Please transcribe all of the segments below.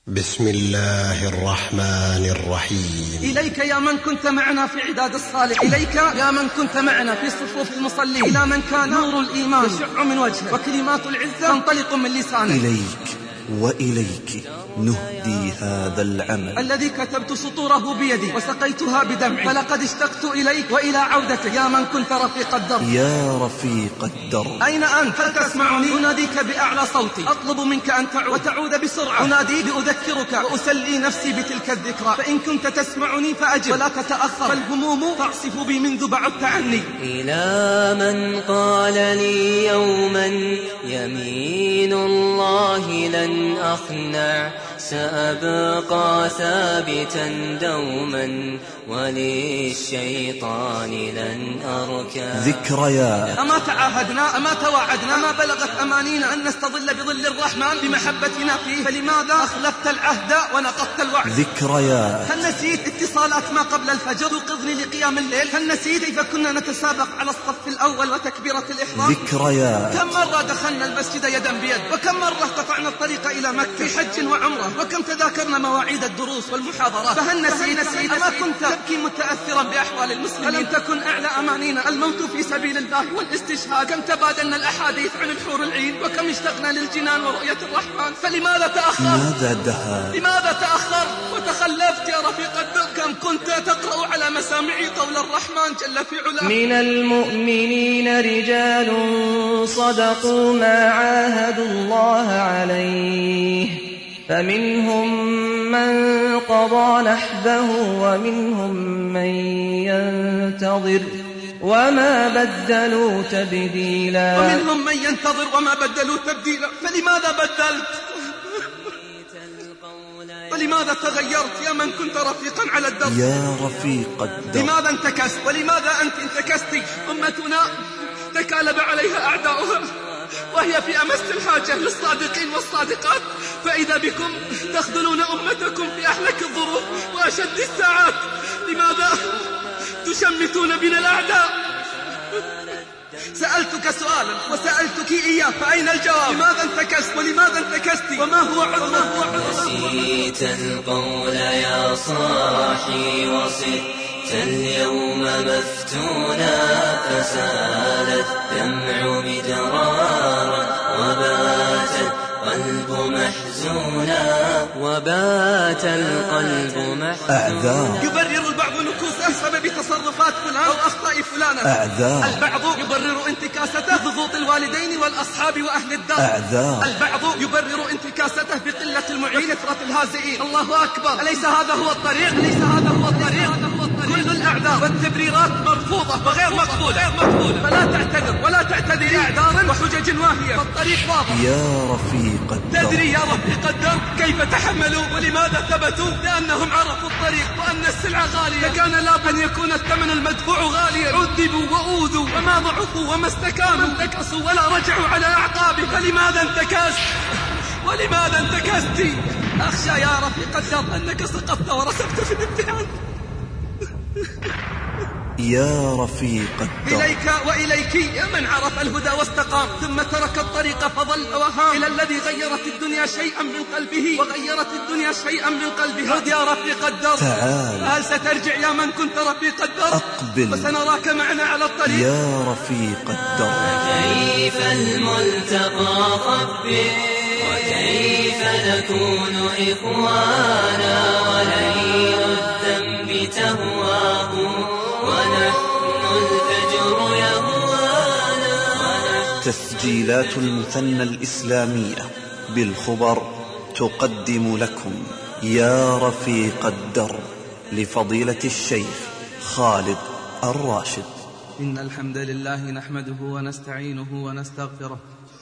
بسم الله الرحمن الرحيم. إليك يا من كنت معنا في عداد الصالح، إليك يا من كنت معنا في صفوف المصلين، إلى من كان نور الإيمان يشع من وجهه وكلمات العزة تنطلق من لسانه. إليك وإليك نهدي هذا العمل الذي كتبت سطوره بيدي وسقيتها بدمعي، فلقد اشتقت إليك وإلى عودتك يا من كنت رفيق الدرب. يا رفيق الدرب، أين أنت؟ هل تسمعني؟ أناديك بأعلى صوتي، أطلب منك أن تعود وتعود بسرعة. أناديك لأذكرك وأسلي نفسي بتلك الذكرى، فإن كنت تسمعني فأجب ولا تتأخر، فالهموم تعصف بي منذ بعدت عني. إلى من قال لي يوما يمين الله لن أخنع، سأبقى ثابتا دوما وللشيطان لن أركع. ذكريات. أما تعاهدنا، أما تواعدنا، أما بلغت أمانينا أن نستظل بظل الرحمن بمحبتنا فيه، فلماذا أخلفت العهد ونقضت الوعد؟ ذكريات. هل نسيت اتصالات ما قبل الفجر توقظني لقيام الليل؟ هل نسيت كيف كنا نتسابق على الصف الأول وتكبيرة الإحرام؟ ذكريات. كم مرة دخلنا المسجد يدا بيد، وكم مرة قطعنا الطريق إلى مكة في حج وعمرة، وكم تذاكرنا مواعيد الدروس والمحاضرات. فهل نسيت أما كنت تبكي متأثرا بأحوال المسلمين؟ ألم تكن أعلى أمانينا الموت في سبيل الله والاستشهاد؟ كم تبادلنا الأحاديث عن الحور العين، وكم اشتقنا للجنان ورؤية الرحمن؟ فلماذا تأخر؟ ماذا دهى؟ لماذا تأخر وتخلفت يا رفيق الدرب؟ كم كنت تقرأ على مسامعي قول الرحمن جل في علاه: من المؤمنين رجال صدقوا ما عاهدوا الله عليه، فمنهم من قضى نحبه ومنهم من ينتظر وما بدلوا تبديلا. ومنهم من ينتظر وما بدلوا تبديلا. فلماذا بدلت؟ ولماذا تغيرت يا من كنت رفيقا على الدرب؟ يا رفيق الدرب، لماذا انتكست؟ ولماذا أنت انتكست؟ أمتنا تكالب عليها أعداؤها وهي في أمس الحاجة للصادقين والصادقات، فإذا بكم تخذلون أمتكم في أحلك الظروف وأشد الساعات. لماذا تشمتون بنا الأعداء؟ سألتك سؤالا وسألتك إياه، فأين الجواب؟ لماذا انتكست ولماذا انتكست وما هو عذرك؟ نسيت القول يا صاحي وصرت اليوم مفتونا، فسال الدمع مدرارا وبات القلب محزونا. يبرر البعض نكوسه بسبب تصرفات فلان أو أخطاء فلانة. البعض يبرر انتكاسته بضغوط الوالدين والأصحاب وأهل الدار. البعض يبرر انتكاسته بقلة المعين كثرة الهازئين. الله أكبر، أليس هذا هو الطريق؟ كل الأعذار والتبريرات مرفوضة وغير مقبولة. فلا تعتذر ولا تعتذري أعذارا وحجج واهية، فالطريق واضح. يا رفيق الدرب، تدري يا رفيق الدرب كيف تحملوا ولماذا ثبتوا؟ لأنهم عرفوا الطريق وأن السلعة غالية، فكان لابد أن يكون الثمن المدفوع غاليا. عذبوا وأوذوا وما ضعفوا وما استكانوا، انتكسوا ولا رجعوا على أعقابهم. فلماذا انتكست؟ ولماذا انتكست؟ أخشى يا رفيق الدرب أنك سقطت ورسبت في الامتحان. يا رفيق الدرب، إليك وإليك يا من عرف الهدى واستقام، ثم ترك الطريق فضل وهام، إلى الذي غيرت الدنيا شيئا من قلبه وغيرت الدنيا شيئا من قلبه. عد يا رفيق الدرب، تعال. هل سترجع يا من كنت رفيق الدرب؟ أقبل وسنراك معنا على الطريق. يا رفيق الدرب، كيف الملتقى خبر، وكيف نكون إخوانا، وليل الذنب تهواه ونحن الفجر يهوانا. تسجيلات المثنى الإسلامية بالخبر تقدم لكم يا رفيق الدرب لفضيلة الشيخ خالد الراشد. إن الحمد لله نحمده ونستعينه ونستغفره،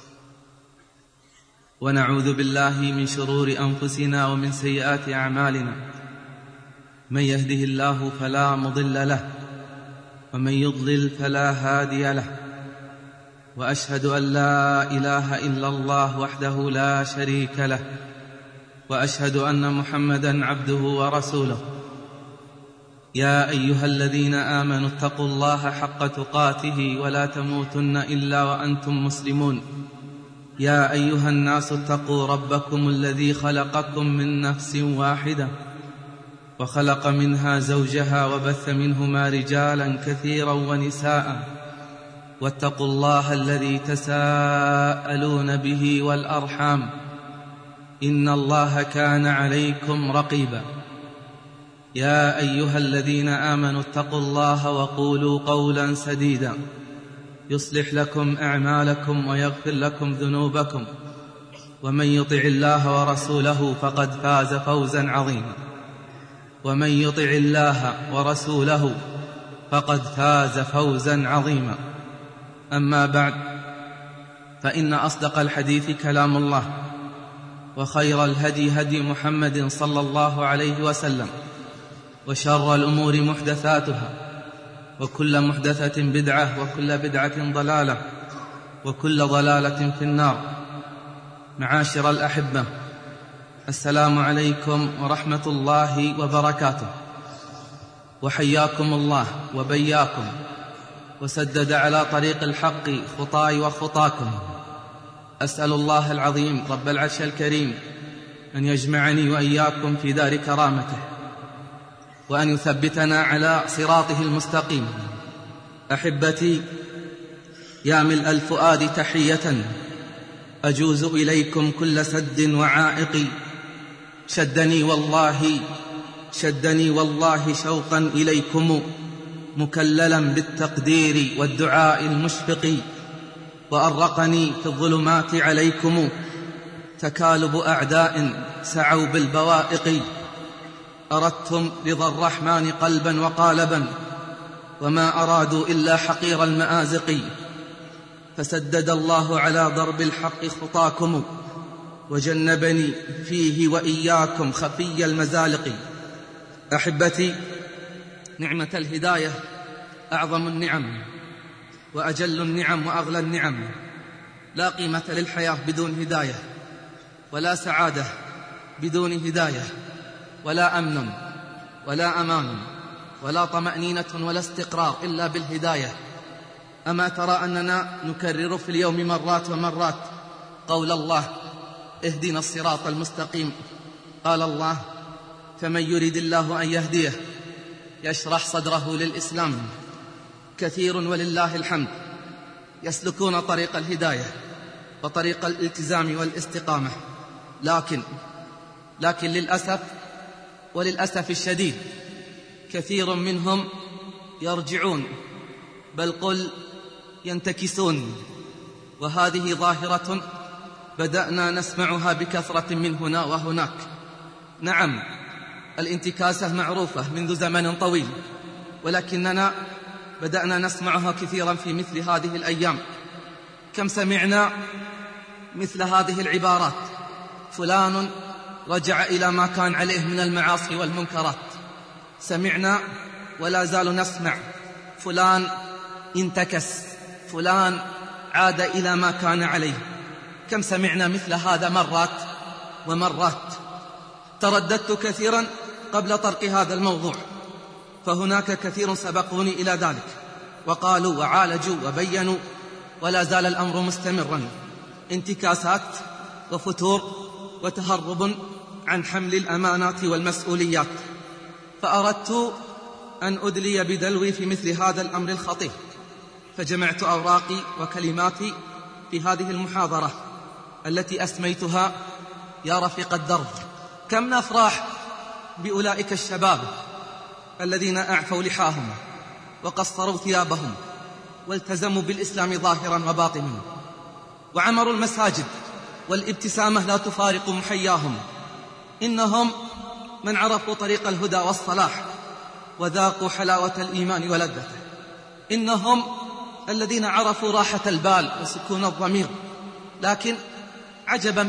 ونعوذ بالله من شرور أنفسنا ومن سيئات أعمالنا. من يهده الله فلا مضل له، ومن يضلل فلا هادي له. وأشهد أن لا إله إلا الله وحده لا شريك له، وأشهد أن محمدا عبده ورسوله. يا أيها الذين آمنوا اتقوا الله حق تقاته ولا تموتن إلا وأنتم مسلمون. يا أيها الناس اتقوا ربكم الذي خلقكم من نفس واحدة وخلق منها زوجها وبث منهما رجالا كثيرا ونساء واتقوا الله الذي تساءلون به والأرحام إن الله كان عليكم رقيبا. يا أيها الذين آمنوا اتقوا الله وقولوا قولا سديدا يصلح لكم أعمالكم ويغفر لكم ذنوبكم ومن يطع الله ورسوله فقد فاز فوزا عظيما. ومن يطع الله ورسوله فقد فاز فوزا عظيما. أما بعد، فإن أصدق الحديث كلام الله، وخير الهدي هدي محمد صلى الله عليه وسلم، وشر الأمور محدثاتها، وكل محدثة بدعة، وكل بدعة ضلالة، وكل ضلالة في النار. معاشر الأحبة، السلام عليكم ورحمة الله وبركاته، وحياكم الله وبياكم، وسدد على طريق الحق خطاي وخطاكم. أسأل الله العظيم رب العرش الكريم أن يجمعني وإياكم في دار كرامته، وأن يثبتنا على صراطه المستقيم. أحبتي، يا ملء الفؤاد تحية أجوز إليكم كل سد وعائق. شدني والله شوقا إليكم، مكللا بالتقدير والدعاء المشفق. وأرقني في الظلمات عليكم تكالب أعداء سعوا بالبوائق. أردتم رضا الرحمن قلبا وقالبا، وما أرادوا إلا حقير المآزق. فسدد الله على ضرب الحق خطاكم، وجنبني فيه وإياكم خفي المزالق. أحبتي، نعمة الهداية أعظم النعم وأجل النعم وأغلى النعم. لا قيمة للحياة بدون هداية، ولا سعادة بدون هداية، ولا أمن ولا أمان ولا طمأنينة ولا استقرار إلا بالهداية. أما ترى أننا نكرر في اليوم مرات ومرات قول الله: اهدنا الصراط المستقيم. قال الله: فمن يريد الله أن يهديه يشرح صدره للإسلام. كثير ولله الحمد يسلكون طريق الهداية وطريق الالتزام والاستقامة، لكن وللأسف الشديد كثير منهم يرجعون، بل قل ينتكسون. وهذه ظاهرة بدأنا نسمعها بكثرة من هنا وهناك. نعم، الانتكاسة معروفة منذ زمن طويل، ولكننا بدأنا نسمعها كثيرا في مثل هذه الأيام. كم سمعنا مثل هذه العبارات: فلان رجع إلى ما كان عليه من المعاصي والمنكرات. سمعنا ولا زال نسمع: فلان انتكس، فلان عاد إلى ما كان عليه. كم سمعنا مثل هذا مرات ومرات. ترددت كثيرا قبل طرق هذا الموضوع، فهناك كثير سبقوني إلى ذلك وقالوا وعالجوا وبينوا، ولا زال الأمر مستمرا. انتكاسات وفتور وتهرب عن حمل الأمانات والمسؤوليات. فأردت أن أدلي بدلوي في مثل هذا الأمر الخطير، فجمعت أوراقي وكلماتي في هذه المحاضرة التي أسميتها: يا رفيق الدرب. كم نفرح بأولئك الشباب الذين أعفوا لحاهم وقصروا ثيابهم والتزموا بالإسلام ظاهرا وباطنا، وعمروا المساجد والابتسامة لا تفارق محياهم. إنهم من عرفوا طريق الهدى والصلاح وذاقوا حلاوة الإيمان ولذته. إنهم الذين عرفوا راحة البال وسكون الضمير. لكن عجبا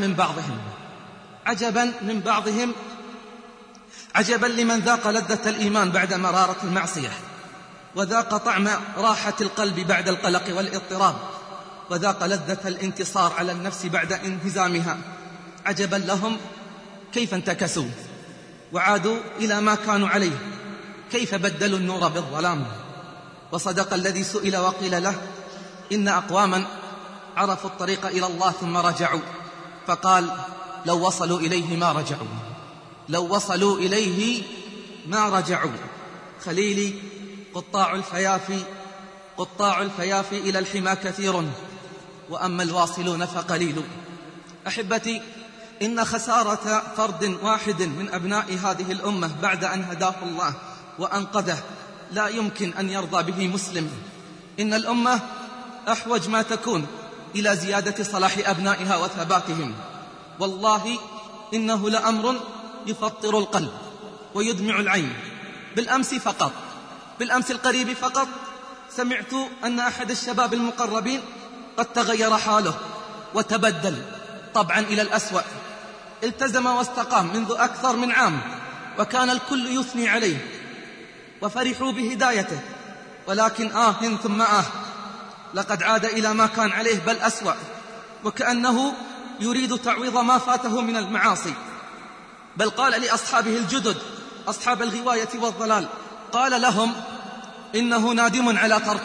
من بعضهم عجبا لمن ذاق لذة الإيمان بعد مرارة المعصية، وذاق طعم راحة القلب بعد القلق والاضطراب، وذاق لذة الانتصار على النفس بعد انهزامها. عجبا لهم كيف انتكسوا وعادوا إلى ما كانوا عليه، كيف بدلوا النور بالظلام. وصدق الذي سئل وقيل له: إن أقواما عرفوا الطريق إلى الله ثم رجعوا، فقال لو وصلوا إليه ما رجعوا، لو وصلوا إليه ما رجعوا. خليلي قطاع الفيافي إلى الحمى كثير، وأما الواصلون فقليل. أحبتي، إن خسارة فرد واحد من أبناء هذه الأمة بعد أن هداه الله وأنقذه لا يمكن أن يرضى به مسلم. إن الأمة أحوج ما تكون إلى زيادة صلاح أبنائها وثباتهم. والله إنه لأمر يفطر القلب ويدمع العين. بالأمس القريب فقط سمعت أن أحد الشباب المقربين قد تغير حاله وتبدل طبعا إلى الأسوأ. التزم واستقام منذ أكثر من عام، وكان الكل يثني عليه وفرحوا بهدايته، ولكن ثم لقد عاد إلى ما كان عليه بل أسوأ، وكأنه يريد تعويض ما فاته من المعاصي. بل قال لأصحابه الجدد أصحاب الغواية والضلال، قال لهم إنه نادم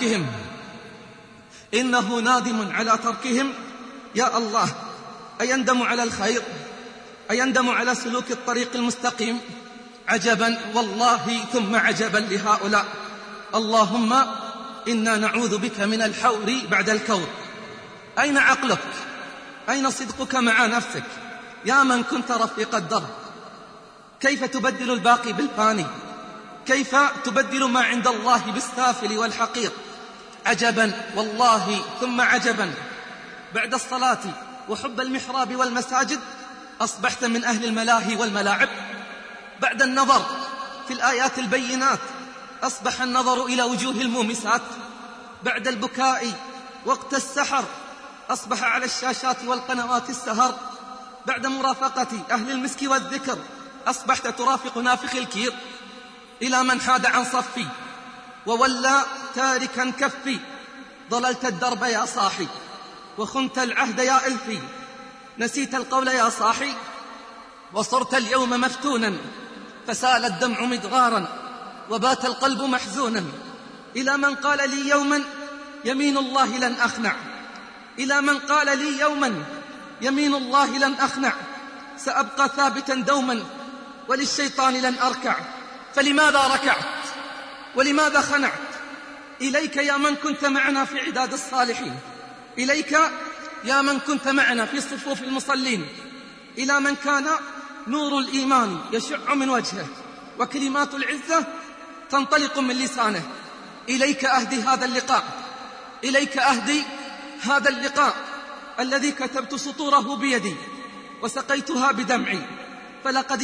على تركهم. يا الله، أيندم على الخير؟ أيندم على سلوك الطريق المستقيم؟ عجبا والله ثم عجبا لهؤلاء. اللهم إنا نعوذ بك من الحور بعد الكور. أين عقلك؟ أين صدقك مع نفسك؟ يا من كنت رفيق الدرب، كيف تبدل الباقي بالفاني؟ كيف تبدل ما عند الله بالسافل والحقير؟ عجبا والله ثم عجبا، بعد الصلاة وحب المحراب والمساجد أصبحت من أهل الملاهي والملاعب. بعد النظر في الآيات البينات أصبح النظر إلى وجوه المومسات. بعد البكاء وقت السحر أصبح على الشاشات والقنوات السهر. بعد مرافقة أهل المسك والذكر أصبحت ترافق نافخ الكير. إلى من حاد عن صفي وولى تاركا كفي، ضللت الدرب يا صاحي وخنت العهد يا إلفي، نسيت القول يا صاحي وصرت اليوم مفتونا، فسال الدمع مدغارا وبات القلب محزونا. إلى من قال لي يوما يمين الله لن أخنع، إلى من قال لي يوما يمين الله لن أخنع، سأبقى ثابتا دوما وللشيطان لن أركع. فلماذا ركعت ولماذا خنعت؟ إليك يا من كنت معنا في عداد الصالحين، إليك يا من كنت معنا في صفوف المصلين، إلى من كان نور الإيمان يشع من وجهه وكلمات العزة تنطلق من لسانه. إليك أهدي هذا اللقاء، إليك أهدي هذا اللقاء الذي كتبت سطوره بيدي وسقيتها بدمعي. فلقد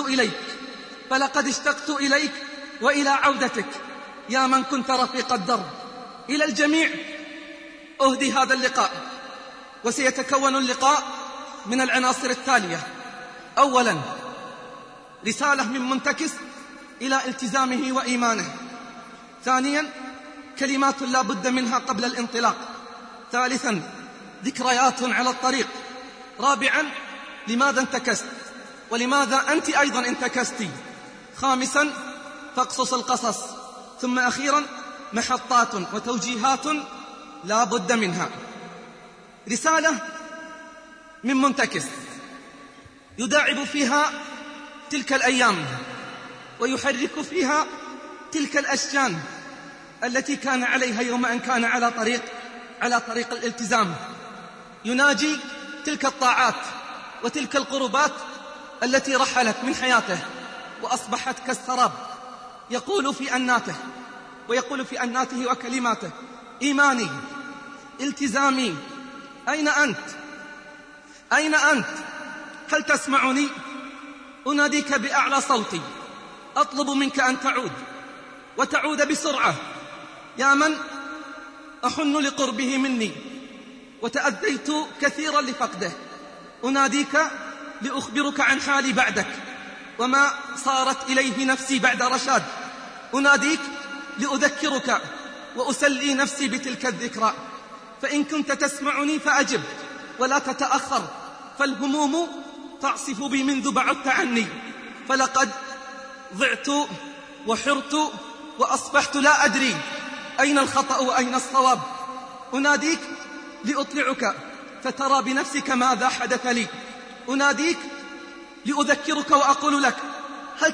اشتقت إليك وإلى عودتك يا من كنت رفيق الدرب. إلى الجميع أهدي هذا اللقاء، وسيتكون اللقاء من العناصر التالية: أولا، رسالة من منتكس إلى التزامه وإيمانه. ثانيا، كلمات لا بد منها قبل الانطلاق. ثالثا، ذكريات على الطريق. رابعا، لماذا انتكست ولماذا أنت أيضا انتكستي. خامسا، فاقصص القصص. ثم أخيرا، محطات وتوجيهات لا بد منها. رسالة من منتكس يداعب فيها تلك الأيام ويحرك فيها تلك الأشجان التي كان عليها يوم أن كان على طريق الالتزام. يناجي تلك الطاعات وتلك القربات التي رحلت من حياته وأصبحت كالسراب. يقول في أناته وكلماته: إيماني، التزامي، أين أنت؟ هل تسمعني؟ أناديك بأعلى صوتي، أطلب منك أن وتعود بسرعة. يا من أحن لقربه مني وتأذيت كثيرا لفقده، أناديك لأخبرك عن حالي بعدك وما صارت إليه نفسي بعد رشاد. أناديك لأذكرك وأسلي نفسي بتلك الذكرى. فإن كنت تسمعني فأجب ولا تتأخر، فالهموم تعصف بي منذ بعدت عني، فلقد ضعت وحرت وأصبحت لا أدري أين الخطأ وأين الصواب. أناديك لأطلعك فترى بنفسك ماذا حدث لي. أناديك لأذكرك وأقول لك: هل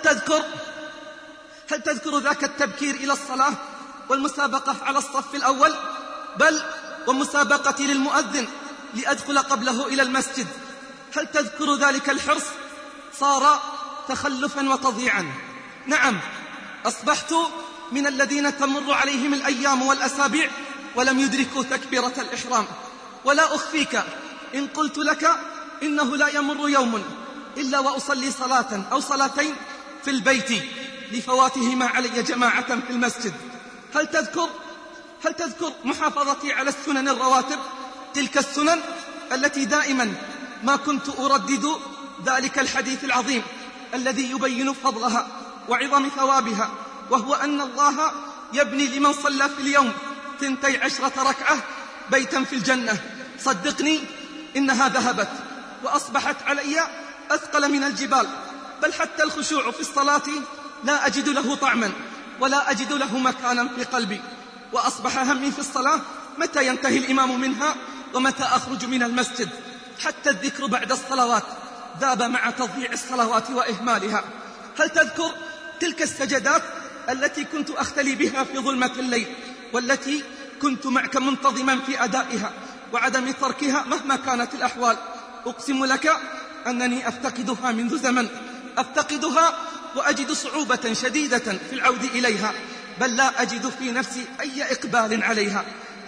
تذكر ذاك التبكير إلى الصلاة والمسابقة على الصف الأول، بل ومسابقتي للمؤذن لأدخل قبله إلى المسجد؟ هل تذكر ذلك الحرص؟ صار تخلفا وتضييعا. نعم، أصبحت من الذين تمر عليهم الأيام والأسابيع ولم يدركوا تكبيرة الإحرام. ولا أخفيك إن قلت لك إنه لا يمر يوم إلا وأصلي صلاة أو صلاتين في البيت لفواتهما علي جماعة في المسجد. هل تذكر محافظتي على السنن الرواتب، تلك السنن التي دائما ما كنت أردد ذلك الحديث العظيم الذي يبين فضلها وعظم ثوابها، وهو أن الله يبني لمن صلى في اليوم 12 ركعة بيتا في الجنة. صدقني إنها ذهبت وأصبحت علي أثقل من الجبال، بل حتى الخشوع في الصلاة لا أجد له طعما ولا أجد له مكانا في قلبي. وأصبح همي في الصلاة متى ينتهي الإمام منها ومتى أخرج من المسجد. حتى الذكر بعد الصلوات ذاب مع تضييع الصلوات وإهمالها. هل تذكر تلك السجدات التي كنت أختلي بها في ظلمة الليل، والتي كنت معك منتظما في أدائها وعدم تركها مهما كانت الأحوال؟ أقسم لك أنني أفتقدها منذ زمن، أفتقدها وأجد صعوبة شديدة في العود إليها، بل لا أجد في نفسي أي إقبال عليها.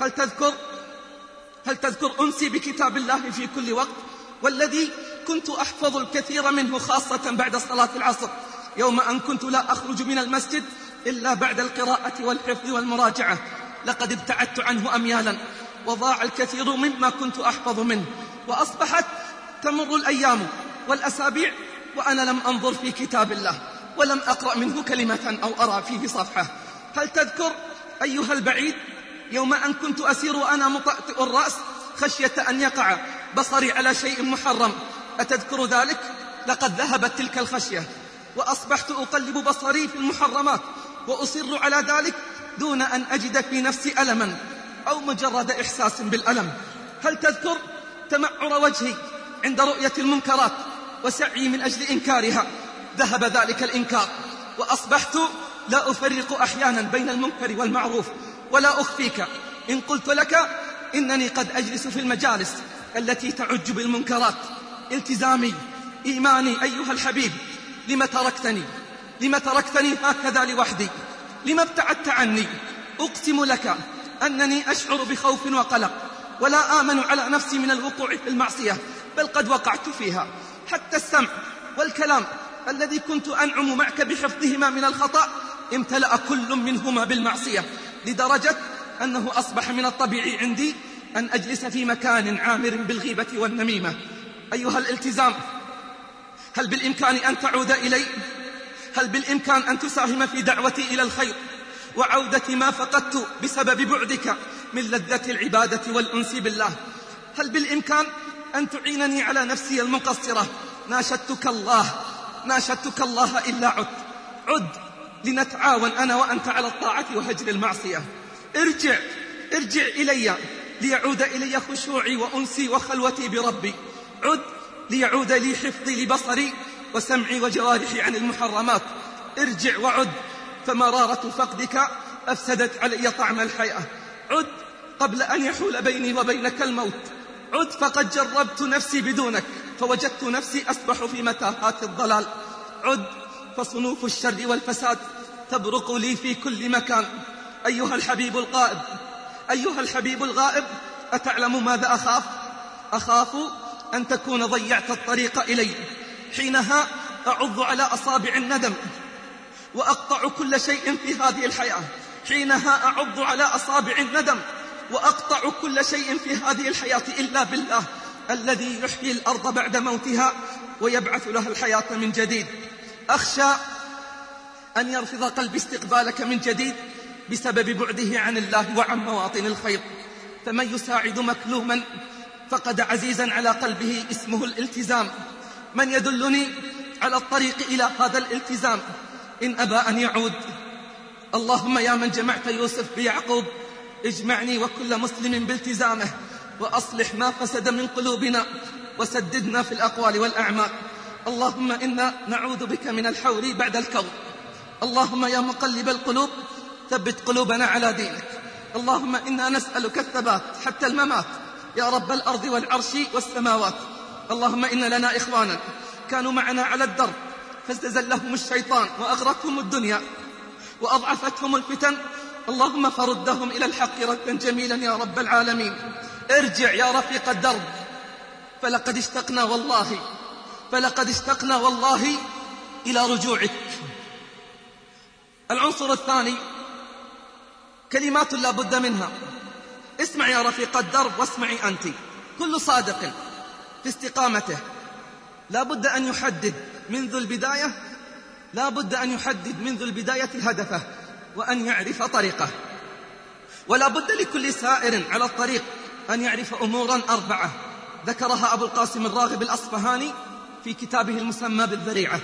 هل تذكر أنسي بكتاب الله في كل وقت، والذي كنت أحفظ الكثير منه خاصة بعد صلاة العصر، يوم أن كنت لا أخرج من المسجد إلا بعد القراءة والحفظ والمراجعة؟ لقد ابتعدت عنه أميالا وضاع الكثير مما كنت أحفظ منه، وأصبحت تمر الأيام والأسابيع وأنا لم أنظر في كتاب الله ولم أقرأ منه كلمة أو أرى فيه صفحة. هل تذكر أيها البعيد يوم أن كنت أسير وأنا مطأطئ الرأس خشية أن يقع بصري على شيء محرم؟ أتذكر ذلك؟ لقد ذهبت تلك الخشية وأصبحت أقلب بصري في المحرمات وأصر على ذلك دون أن أجد في نفسي ألما أو مجرد إحساس بالألم. هل تذكر تمعر وجهي عند رؤية المنكرات وسعي من أجل إنكارها؟ ذهب ذلك الإنكار وأصبحت لا أفرق أحيانا بين المنكر والمعروف. ولا أخفيك إن قلت لك إنني قد أجلس في المجالس التي تعج بالمنكرات. التزامي، إيماني أيها الحبيب، لم تركتني هكذا لوحدي؟ لم ابتعدت عني؟ أقسم لك أنني أشعر بخوف وقلق، ولا آمن على نفسي من الوقوع في المعصية، بل قد وقعت فيها. حتى السمع والكلام الذي كنت أنعم معك بحفظهما من الخطأ امتلأ كل منهما بالمعصية، لدرجة أنه أصبح من الطبيعي عندي أن أجلس في مكان عامر بالغيبة والنميمة. أيها الالتزام، هل بالإمكان أن تعود إلي؟ هل بالإمكان أن تساهم في دعوتي إلى الخير وعودة ما فقدت بسبب بعدك من لذة العبادة والأنس بالله؟ هل بالإمكان أن تعينني على نفسي المقصرة؟ ناشدتك الله إلا عد لنتعاون أنا وأنت على الطاعة وهجر المعصية. ارجع إلي ليعود إلي خشوعي وأنسي وخلوتي بربي. عد ليعود لي حفظي لبصري وسمعي وجوارحي عن المحرمات. ارجع وعد، فمرارة فقدك أفسدت علي طعم الحياة. عد قبل أن يحول بيني وبينك الموت. عد فقد جربت نفسي بدونك فوجدت نفسي أسبح في متاهات الضلال. عد فصنوف الشر والفساد تبرق لي في كل مكان. أيها الحبيب الغائب، أتعلم ماذا أخاف أن تكون ضيعت الطريق إلي. حينها أعض على أصابع الندم وأقطع كل شيء في هذه الحياة. حينها أعض على أصابع الندم وأقطع كل شيء في هذه الحياة إلا بالله الذي يحيي الأرض بعد موتها ويبعث لها الحياة من جديد. أخشى أن يرفض قلبي استقبالك من جديد بسبب بعده عن الله وعن مواطن الخير. فمن يساعد مكلوما فقد عزيزا على قلبه اسمه الالتزام. من يدلني على الطريق إلى هذا الالتزام إن أبى أن يعود؟ اللهم يا من جمعت يوسف بيعقوب، اجمعني وكل مسلم بالتزامه، وأصلح ما فسد من قلوبنا وسددنا في الأقوال والأعمال. اللهم إنا نعوذ بك من الحور بعد الكور. اللهم يا مقلب القلوب ثبت قلوبنا على دينك. اللهم إنا نسألك الثبات حتى الممات يا رب الأرض والعرش والسماوات. اللهم إن لنا إخوانا كانوا معنا على الدرب فاستزلهم الشيطان وأغرتهم الدنيا وأضعفتهم الفتن. اللهم فردهم إلى الحق ردا جميلا يا رب العالمين. ارجع يا رفيق الدرب، فلقد اشتقنا والله إلى رجوعك. العنصر الثاني كلمات لا بد منها. اسمع يا رفيق الدرب واسمعي أنت. كل صادق في استقامته لا بد أن يحدد منذ البداية هدفه وأن يعرف طريقه. ولا بد لكل سائر على الطريق أن يعرف أمورا 4 ذكرها أبو القاسم الراغب الأصفهاني في كتابه المسمى بالذريعة.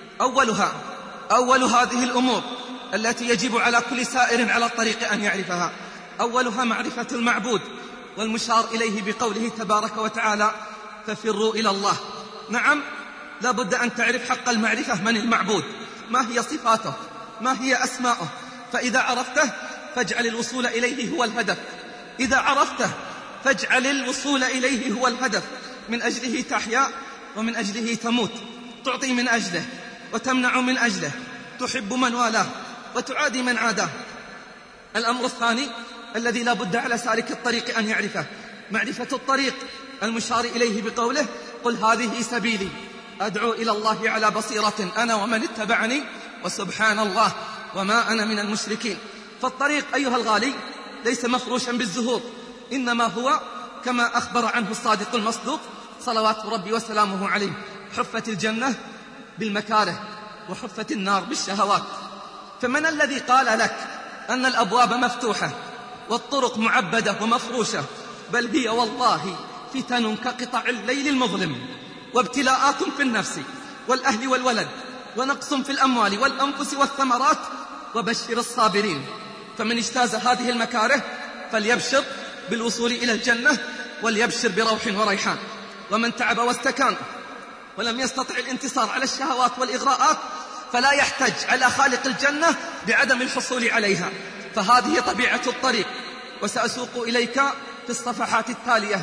أول هذه الأمور التي يجب على كل سائر على الطريق أن يعرفها، أولها معرفة المعبود، والمشار إليه بقوله تبارك وتعالى ففروا إلى الله. نعم، لا بد أن تعرف حق المعرفة من المعبود، ما هي صفاته، ما هي أسماؤه. فإذا عرفته فاجعل الوصول إليه هو الهدف. إذا عرفته فاجعل الوصول إليه هو الهدف. من أجله تحيا ومن أجله تموت، تعطي من أجله وتمنع من أجله، تحب من والاه وتعادي من عاداه. الأمر الثاني الذي لا بد على سالك الطريق أن يعرفه معرفة الطريق، المشار إليه بقوله قل هذه سبيلي أدعو إلى الله على بصيرة أنا ومن اتبعني وسبحان الله وما أنا من المشركين. فالطريق أيها الغالي ليس مفروشا بالزهور، إنما هو كما أخبر عنه الصادق المصدوق صلوات ربي وسلامه عليه: حفت الجنة بالمكاره وحفت النار بالشهوات. فمن الذي قال لك أن الأبواب مفتوحة والطرق معبدة ومفروشة؟ بل هي والله فتن كقطع الليل المظلم، وابتلاءات في النفس والأهل والولد، ونقص في الأموال والأنفس والثمرات، وبشر الصابرين. فمن اجتاز هذه المكاره فليبشر بالوصول إلى الجنة وليبشر بروح وريحان. ومن تعب واستكان ولم يستطع الانتصار على الشهوات والإغراءات فلا يحتج على خالق الجنة بعدم الحصول عليها. فهذه طبيعة الطريق. وسأسوق إليك في الصفحات التالية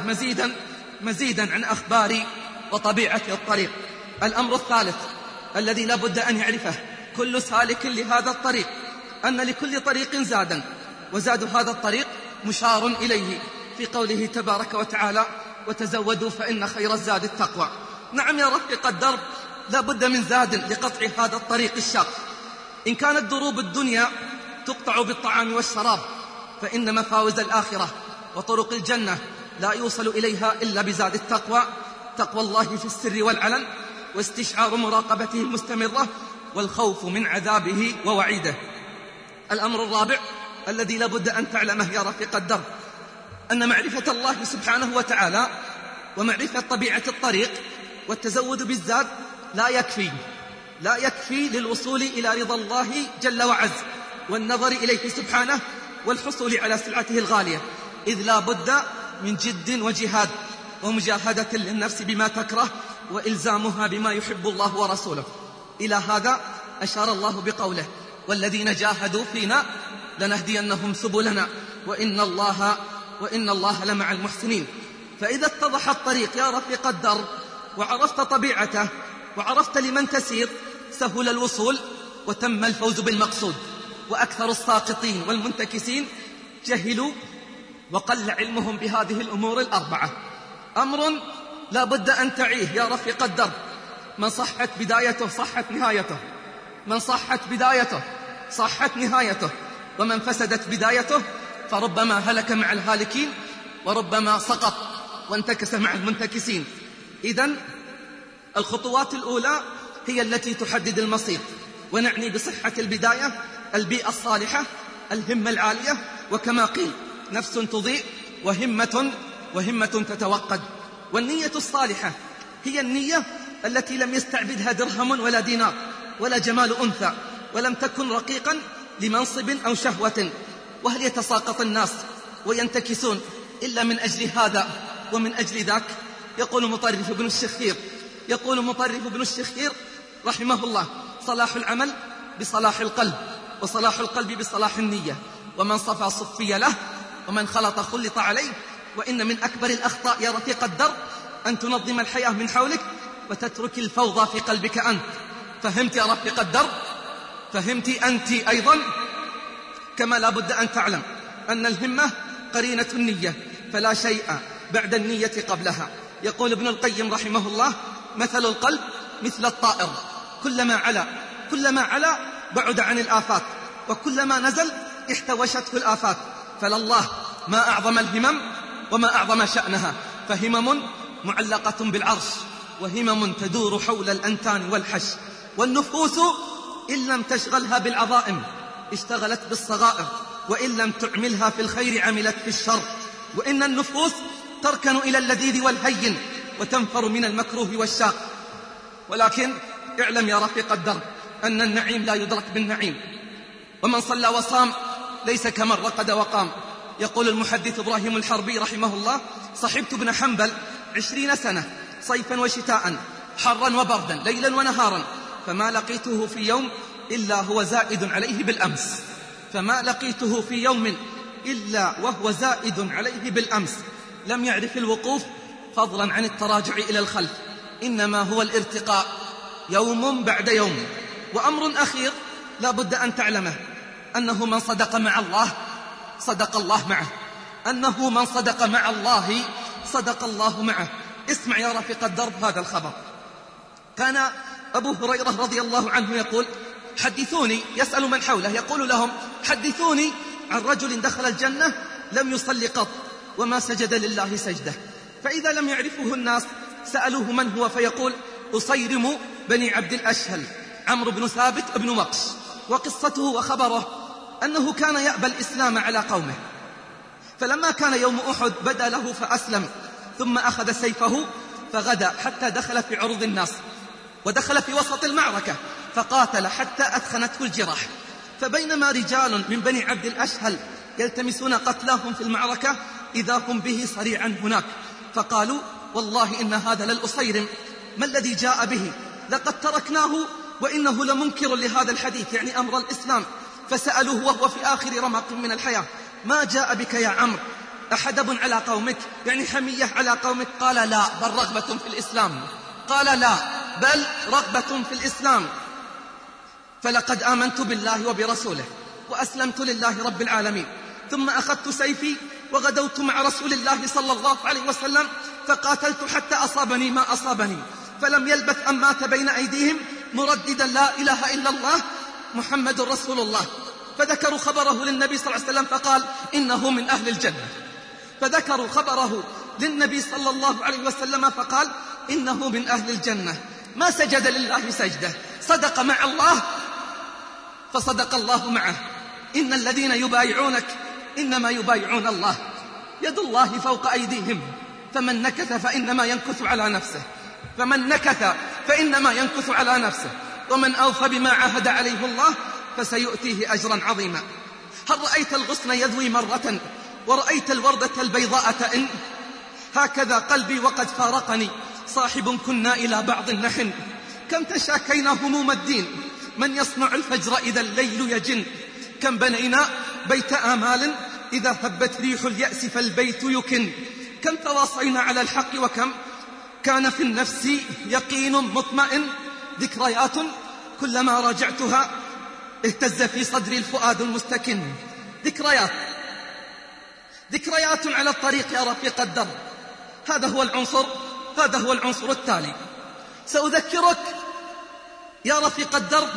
مزيدا عن أخبار وطبيعة الطريق. الأمر الثالث الذي لا بد أن يعرفه كل سالك لهذا الطريق أن لكل طريق زادا، وزاد هذا الطريق مشار إليه في قوله تبارك وتعالى وتزودوا فإن خير الزاد التقوى. نعم يا رفيق الدرب، لا بد من زاد لقطع هذا الطريق الشاق. إن كانت دروب الدنيا تقطع بالطعام والشراب، فإن مفاوز الآخرة وطرق الجنة لا يوصل إليها إلا بزاد التقوى، تقوى الله في السر والعلن، واستشعار مراقبته المستمرة، والخوف من عذابه ووعيده. الأمر الرابع الذي لا بد أن تعلمه يا رفيق الدرب أن معرفة الله سبحانه وتعالى ومعرفة طبيعة الطريق والتزود بالزاد لا يكفي للوصول إلى رضا الله جل وعز والنظر إليه سبحانه والحصول على سلعته الغالية، إذ لا بد من جد وجهاد ومجاهدة للنفس بما تكره وإلزامها بما يحب الله ورسوله. إلى هذا أشار الله بقوله والذين جاهدوا فينا لنهدينهم سبلنا وإن الله لمع المحسنين. فإذا اتضح الطريق يا رفيق الدرب وعرفت طبيعته وعرفت لمن تسير، سهل الوصول وتم الفوز بالمقصود. وأكثر الساقطين والمنتكسين جهلوا وقل علمهم بهذه الأمور الأربعة. أمر لا بد أن تعيه يا رفيق الدرب: من صحت بدايته صحت نهايته، من صحت بدايته صحت نهايته، ومن فسدت بدايته فربما هلك مع الهالكين وربما سقط وانتكس مع المنتكسين. إذن الخطوات الأولى هي التي تحدد المصير، ونعني بصحة البداية البيئة الصالحة، الهمة العالية، وكما قيل نفس تضيء وهمة تتوقد. والنية الصالحة هي النية التي لم يستعبدها درهم ولا دينار ولا جمال أنثى، ولم تكن رقيقا لمنصب أو شهوة. وهل يتساقط الناس وينتكسون إلا من أجل هذا ومن أجل ذاك. يقول مطرف بن الشخير رحمه الله: صلاح العمل بصلاح القلب، وصلاح القلب بصلاح النية، ومن صفى صفي له، ومن خلط خلط عليه. وإن من أكبر الأخطاء يا رفيق الدرب أن تنظم الحياة من حولك وتترك الفوضى في قلبك أنت. فهمت يا رفيق الدرب؟ فهمت أنت أيضا؟ كما لا بد أن تعلم أن الهمة قرينة النية، فلا شيء بعد النية قبلها. يقول ابن القيم رحمه الله: مثل القلب مثل الطائر، كلما علا بعد عن الآفات، وكلما نزل احتوشته الآفات. فلله ما أعظم الهمم وما أعظم شأنها، فهمم معلقة بالعرش، وهمم تدور حول الأنتان والحش. والنفوس إن لم تشغلها بالعظائم اشتغلت بالصغائر، وإن لم تعملها في الخير عملت في الشر. وإن النفوس تركن إلى اللذيذ والهين وتنفر من المكروه والشاق. ولكن اعلم يا رفيق الدرب أن النعيم لا يدرك بالنعيم، ومن صلى وصام ليس كمن رقد وقام. يقول المحدث إبراهيم الحربي رحمه الله: صحبت ابن حنبل 20 سنة صيفا وشتاء، حرا وبردا، ليلا ونهارا، فما لقيته في يوم إلا هو زائد عليه بالأمس، فما لقيته في يوم إلا وهو زائد عليه بالأمس. لم يعرف الوقوف فضلا عن التراجع إلى الخلف، إنما هو الارتقاء يوم بعد يوم. وأمر أخير لا بد أن تعلمه: أنه من صدق مع الله صدق الله معه، أنه من صدق مع الله صدق الله معه. اسمع يا رفيق الدرب هذا الخبر. كان أبو هريرة رضي الله عنه يقول: حدثوني، يسأل من حوله يقول لهم: حدثوني عن رجل دخل الجنة لم يصل قط وما سجد لله سجدة. فإذا لم يعرفه الناس سألوه من هو، فيقول: أصيرم بني عبد الأشهل، عمرو بن ثابت بن وقش. وقصته وخبره أنه كان يأبى الإسلام على قومه، فلما كان يوم أحد بدا له فأسلم، ثم أخذ سيفه فغدا حتى دخل في عرض الناس، ودخل في وسط المعركة فقاتل حتى أثخنته الجراح. فبينما رجال من بني عبد الأشهل يلتمسون قتلاهم في المعركة إذا هم به صريعا هناك، فقالوا: والله إن هذا للأصيرم، ما الذي جاء به؟ لقد تركناه وإنه لمنكر لهذا الحديث، يعني أمر الإسلام. فسألوه وهو في آخر رمق من الحياة: ما جاء بك يا عمرو؟ أحدب على قومك، يعني حمية على قومك؟ قال: لا، بل رغبة في الإسلام. قال: لا، بل رغبة في الإسلام. فلقد آمنت بالله وبرسوله وأسلمت لله رب العالمين، ثم أخذت سيفي وغدوت مع رسول الله صلى الله عليه وسلم، فقاتلت حتى أصابني ما أصابني، فلم يلبث أن مات بين أيديهم مرددا لا إله إلا الله محمد رسول الله. فذكروا خبره للنبي صلى الله عليه وسلم فقال: إنه من أهل الجنة. فذكروا خبره للنبي صلى الله عليه وسلم فقال: إنه من أهل الجنة. ما سجد لله سجدة، صدق مع الله فصدق الله معه. إن الذين يبايعونك إنما يبايعون الله، يد الله فوق أيديهم، فمن نكث فإنما ينكث على نفسه، فمن نكث فإنما ينكث على نفسه، ومن أوفى بما عاهد عليه الله فسيؤتيه أجرا عظيما. هل رأيت الغصن يذوي مرة ورأيت الوردة البيضاء تئن؟ هكذا قلبي وقد فارقني صاحب كنا إلى بعض نحن. كم تشاكينا هموم الدين، من يصنع الفجر إذا الليل يجن. كم بنينا بيت آمال إذا هبت ريح اليأس فالبيت يكن. كم تواصينا على الحق وكم كان في النفس يقين مطمئن. ذكريات كلما راجعتها اهتز في صدري الفؤاد المستكن. ذكريات على الطريق يا رفيق الدرب. هذا هو العنصر التالي. سأذكرك يا رفيق الدرب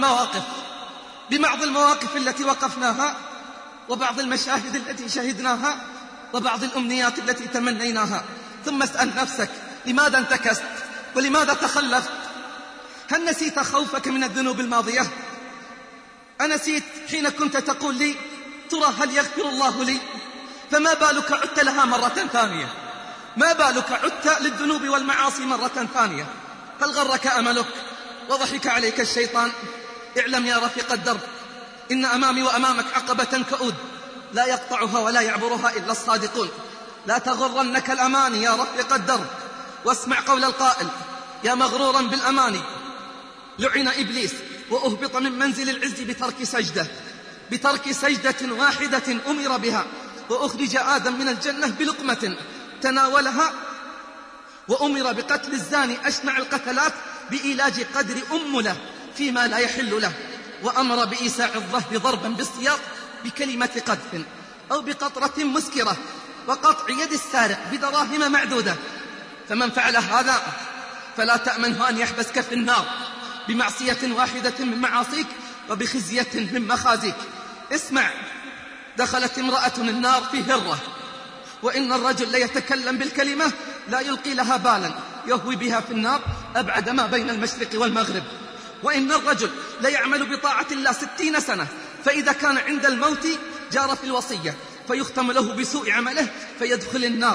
ببعض المواقف التي وقفناها، وبعض المشاهد التي شهدناها، وبعض الأمنيات التي تمنيناها. ثم اسأل نفسك: لماذا انتكست؟ ولماذا تخلفت؟ هل نسيت خوفك من الذنوب الماضية؟ أنسيت حين كنت تقول لي: ترى هل يغفر الله لي؟ فما بالك عدت لها مرة ثانية؟ ما بالك عدت للذنوب والمعاصي مرة ثانية؟ هل غرك أملك وضحك عليك الشيطان؟ اعلم يا رفيق الدرب إن أمامي وأمامك عقبة كؤود لا يقطعها ولا يعبرها إلا الصادقون. لا تغرنك الأماني يا رفيق الدرب. واسمع قول القائل: يا مغرورا بالأماني لعن إبليس وأهبط من منزل العز بترك سجدة واحدة أمر بها، وأخرج آدم من الجنة بلقمة تناولها، وأمر بقتل الزاني أشنع القتلات بإيلاج قدر أمله فيما لا يحل له، وأمر بإيساع الظهر ضربا بالسياط بكلمة قذف أو بقطرة مسكرة، وقطع يد السارق بدراهم معدودة. فمن فعل هذا فلا تأمنه أن يحبسك في النار بمعصية واحدة من معاصيك وبخزية من مخازيك. اسمع: دخلت امرأة النار في هرة، وإن الرجل ليتكلم بالكلمة لا يلقي لها بالا يهوي بها في النار أبعد ما بين المشرق والمغرب. وإن الرجل ليعمل بطاعة الله 60 سنة، فإذا كان عند الموت جار في الوصية فيختم له بسوء عمله فيدخل النار.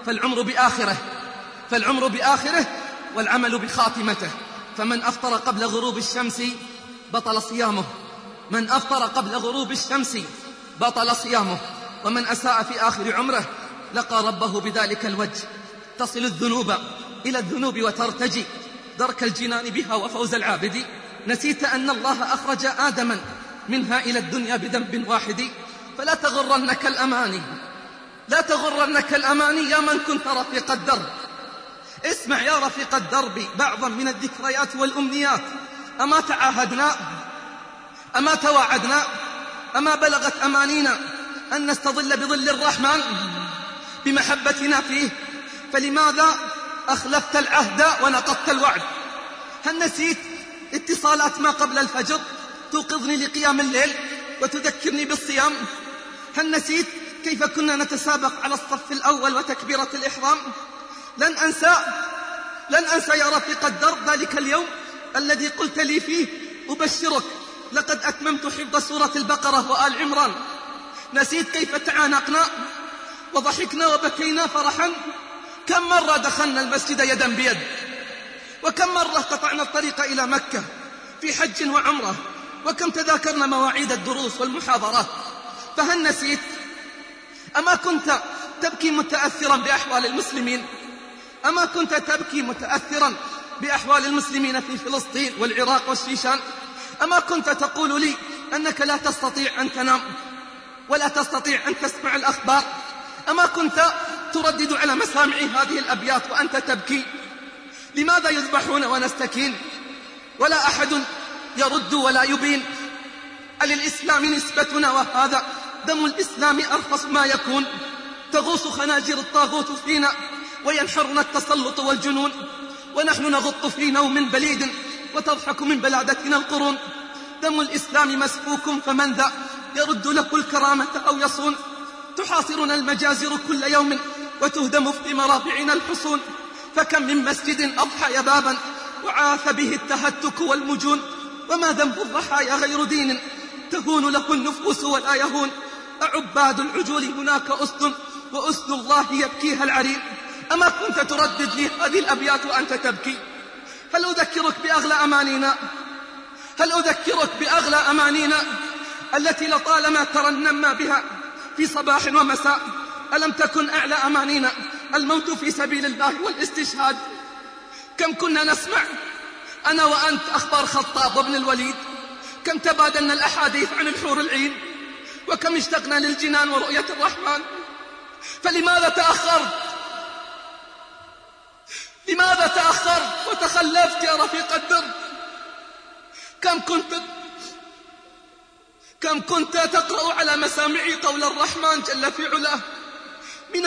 فالعمر بآخره والعمل بخاتمته. فمن أفطر قبل غروب الشمس بطل صيامه، من أفطر قبل غروب الشمس بطل صيامه. ومن أساء في آخر عمره لقى ربه بذلك الوجه. تصل الذنوب إلى الذنوب وترتجي درك الجنان بها وفوز العابد. نسيت أن الله أخرج آدما منها إلى الدنيا بذنب واحد. فلا تغرنك الأماني، لا تغرنك الأماني يا من كنت رفيق الدرب. اسمع يا رفيق الدرب بعضا من الذكريات والأمنيات. أما تعاهدنا، أما تواعدنا، أما بلغت أمانينا أن نستظل بظل الرحمن بمحبتنا فيه؟ فلماذا أخلفت العهد ونقضت الوعد؟ هل نسيت اتصالات ما قبل الفجر توقظني لقيام الليل وتذكرني بالصيام؟ هل نسيت كيف كنا نتسابق على الصف الأول وتكبيرة الإحرام؟ لن أنسى يا رفيق الدرب ذلك اليوم الذي قلت لي فيه: أبشرك لقد أتممت حفظ سورة البقرة وآل عمران. نسيت كيف تعانقنا وضحكنا وبكينا فرحا؟ كم مرة دخلنا المسجد يدا بيد، وكم مرة قطعنا الطريق إلى مكة في حج وعمرة، وكم تذاكرنا مواعيد الدروس والمحاضرات. فهل نسيت؟ أما كنت تبكي متأثرا بأحوال المسلمين؟ أما كنت تبكي متأثرا بأحوال المسلمين في فلسطين والعراق والشيشان؟ أما كنت تقول لي أنك لا تستطيع أن تنام ولا تستطيع أن تسمع الأخبار؟ أما كنت تردد على مسامعي هذه الأبيات وأنت تبكي؟ لماذا يذبحون ونستكين ولا أحد يرد ولا يبين؟ للإسلام نسبتنا وهذا دم الإسلام أرخص ما يكون. تغوص خناجر الطاغوت فينا وينحرنا التسلط والجنون، ونحن نغط في نوم بليد وتضحك من بلادتنا القرون. دم الإسلام مسفوك، فمن ذا يرد له الكرامة أو يصون؟ تحاصرنا المجازر كل يوم وتهدم في مرابعنا الحصون. فكم من مسجد أضحى بابا وعاث به التهتك والمجون، وما ذنب الضحايا غير دين تهون له النفوس ولا يهون. أعباد العجول هناك أسد، وأسد الله يبكيها العرين. أما كنت تردد لي هذه الأبيات وأنت تبكي؟ هل أذكرك بأغلى أمانينا التي لطالما ترنمنا بها في صباح ومساء؟ ألم تكن أعلى أمانينا الموت في سبيل الله والاستشهاد؟ كم كنا نسمع أنا وأنت أخبار خطاب وابن الوليد، كم تبادلنا الأحاديث عن الحور العين، وكم اشتقنا للجنان ورؤية الرحمن. فلماذا تأخرت وتخلفت يا رفيق الدرب؟ كم كنت تقرأ على مسامعي قول الرحمن جل في علاه: من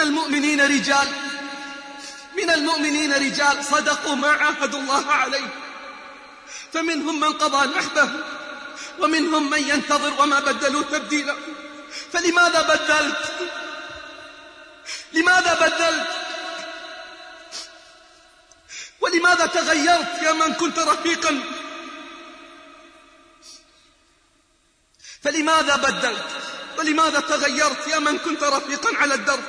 المؤمنين رجال صدقوا ما عاهدوا الله عليه، فمنهم من قضى نحبه ومنهم من ينتظر وما بدلوا تبديلا. فلماذا بدلت؟ ولماذا تغيرت يا من كنت رفيقا؟ فلماذا بدلت ولماذا تغيرت يا من كنت رفيقا على الدرب؟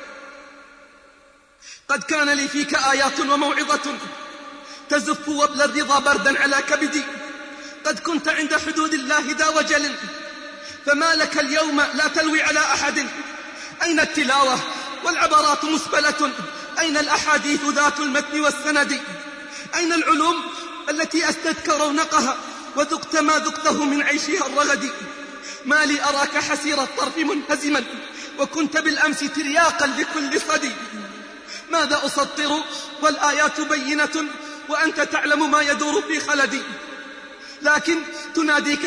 قد كان لي فيك آيات وموعظة تزف وبل الرضا بردا على كبدي. قد كنت عند حدود الله ذا وجل، فما لك اليوم لا تلوي على أحد. أين التلاوة والعبارات مسبلة؟ أين الأحاديث ذات المتن والسند؟ أين العلوم التي أسدتك رونقها وذقت ما ذقته من عيشها الرغد؟ ما لي أراك حسير الطرف منهزما وكنت بالأمس ترياقا لكل صدي. ماذا أسطر والآيات بينة وأنت تعلم ما يدور في خلدي؟ لكن تناديك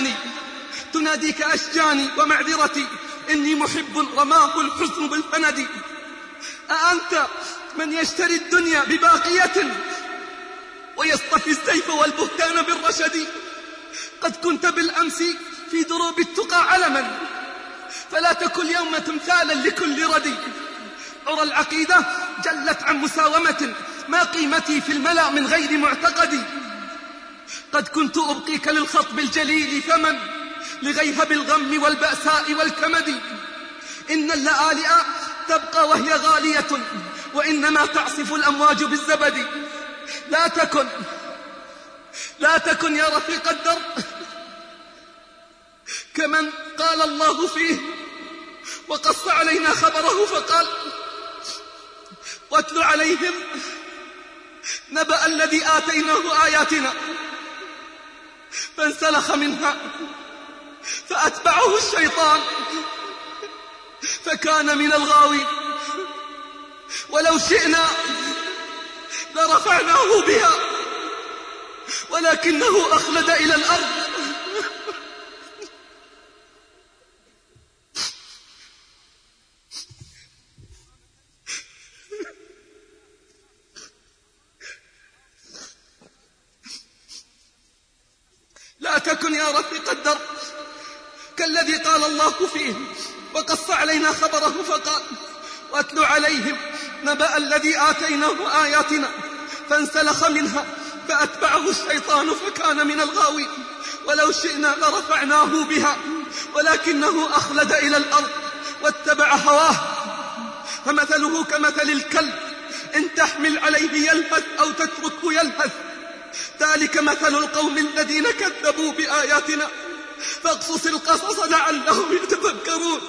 أشجاني ومعذرتي، إني محب رماه الحزن بالفند. أأنت من يشتري الدنيا بباقية ويصطفي السيف والبهتان بالرشد؟ قد كنت بالأمس في دروب التقى علما، فلا تكن يوم تمثالا لكل ردي. عرى العقيدة جلت عن مساومة، ما قيمتي في الملأ من غير معتقدي. قد كنت أبقيك للخطب الجليل فمن لغيهب الغم والبأساء والكمد. إن اللآلئ تبقى وهي غالية وإنما تعصف الأمواج بالزبد. لا تكن يا رفيق الدرب كمن قال الله فيه وقص علينا خبره فقال: واتل عليهم نبأ الذي آتيناه آياتنا فانسلخ منها فأتبعه الشيطان فكان من الغاوين. ولو شئنا لرفعناه بها ولكنه أخلد إلى الأرض. لا تكن يا رفيق الدرب كالذي قال الله فيه وقص علينا خبره فقال: واتل عليهم نبأ الذي آتيناه آياتنا فانسلخ منها فأتبعه الشيطان فكان من الغاوين. ولو شئنا لرفعناه بها ولكنه أخلد إلى الأرض واتبع هواه. فمثله كمثل الكلب إن تحمل عليه يلهث أو تتركه يلهث. ذلك مثل القوم الذين كذبوا بآياتنا فاقصص القصص لعلهم يتفكرون.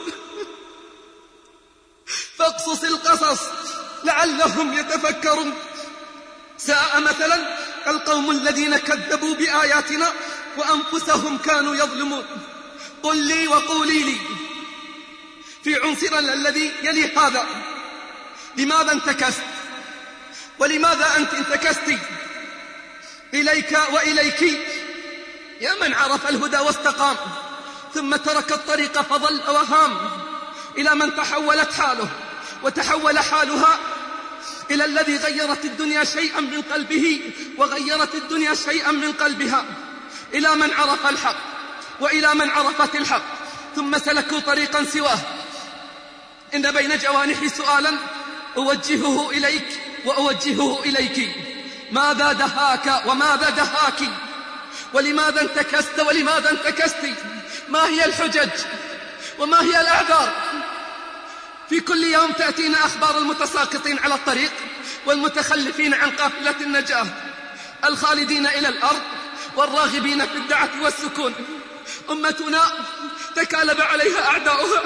فاقصص القصص لعلهم يتفكرون. ساء مثلا القوم الذين كذبوا بآياتنا وأنفسهم كانوا يظلمون. قل لي وقولي لي في عنصرنا الذي يلي هذا: لماذا انتكست؟ ولماذا أنت انتكستي؟ إليك وإليك يا من عرف الهدى واستقام ثم ترك الطريق فظل وهام، إلى من تحولت حاله وتحول حالها، إلى الذي غيرت الدنيا شيئا من قلبه وغيرت الدنيا شيئا من قلبها، إلى من عرف الحق وإلى من عرفت الحق ثم سلكوا طريقا سواه. إن بين جوانحي سؤالا أوجهه إليك وأوجهه إليك: ماذا دهاك وماذا دهاك؟ ولماذا انتكست ولماذا انتكست؟ ما هي الحجج وما هي الأعذار؟ في كل يوم تأتينا أخبار المتساقطين على الطريق والمتخلفين عن قافلة النجاة، الخالدين إلى الأرض والراغبين في الدعة والسكون. أمتنا تكالب عليها أعداؤها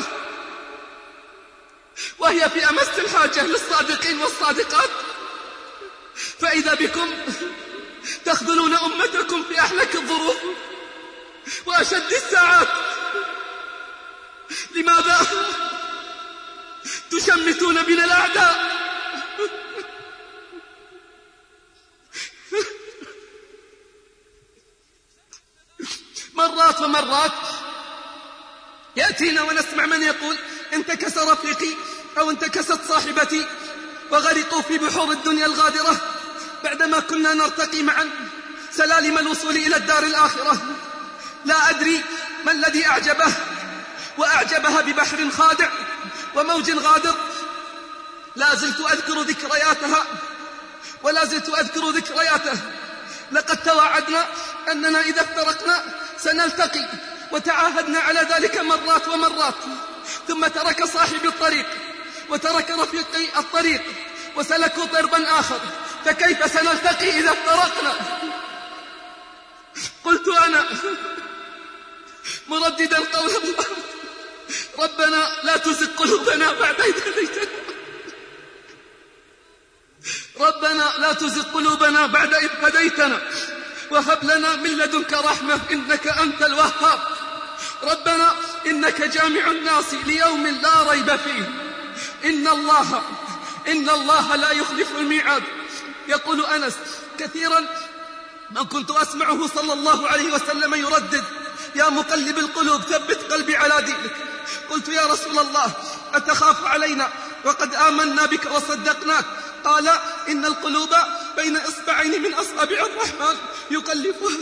وهي في أمس الحاجة للصادقين والصادقات، فإذا بكم تخذلون أمتكم في أحلك الظروف وأشد الساعات. لماذا تشمتون بنا الأعداء؟ مرات ومرات يأتينا ونسمع من يقول: انتكس رفيقي أو انتكست صاحبتي وغرقوا في بحور الدنيا الغادرة بعدما كنا نرتقي معا سلالم الوصول إلى الدار الآخرة. لا أدري ما الذي أعجبه وأعجبها ببحر خادع وموج غادر. لا زلت أذكر ذكرياتها ولا زلت أذكر ذكرياته. لقد تواعدنا أننا إذا افترقنا سنلتقي، وتعاهدنا على ذلك مرات ومرات، ثم ترك صاحبي الطريق وترك رفيقي الطريق وسلكوا ضربا آخر، فكيف سنلتقي إذا افترقنا؟ قلت أنا مرددا قول الله ربنا لا تزغ قلوبنا بعد إذ هديتنا ربنا لا تزغ قلوبنا بعد إذ هديتنا وهب لنا من لدنك رحمة إنك أنت الوهاب. ربنا إنك جامع الناس ليوم لا ريب فيه إن الله لا يخلف الميعاد. يقول أنس كثيرا ما كنت أسمعه صلى الله عليه وسلم يردد يا مقلب القلوب ثبت قلبي على دينك. قلت يا رسول الله أتخاف علينا وقد آمنا بك وصدقناك؟ قال إن القلوب بين إصبعين من أصابع الرحمن يقلبها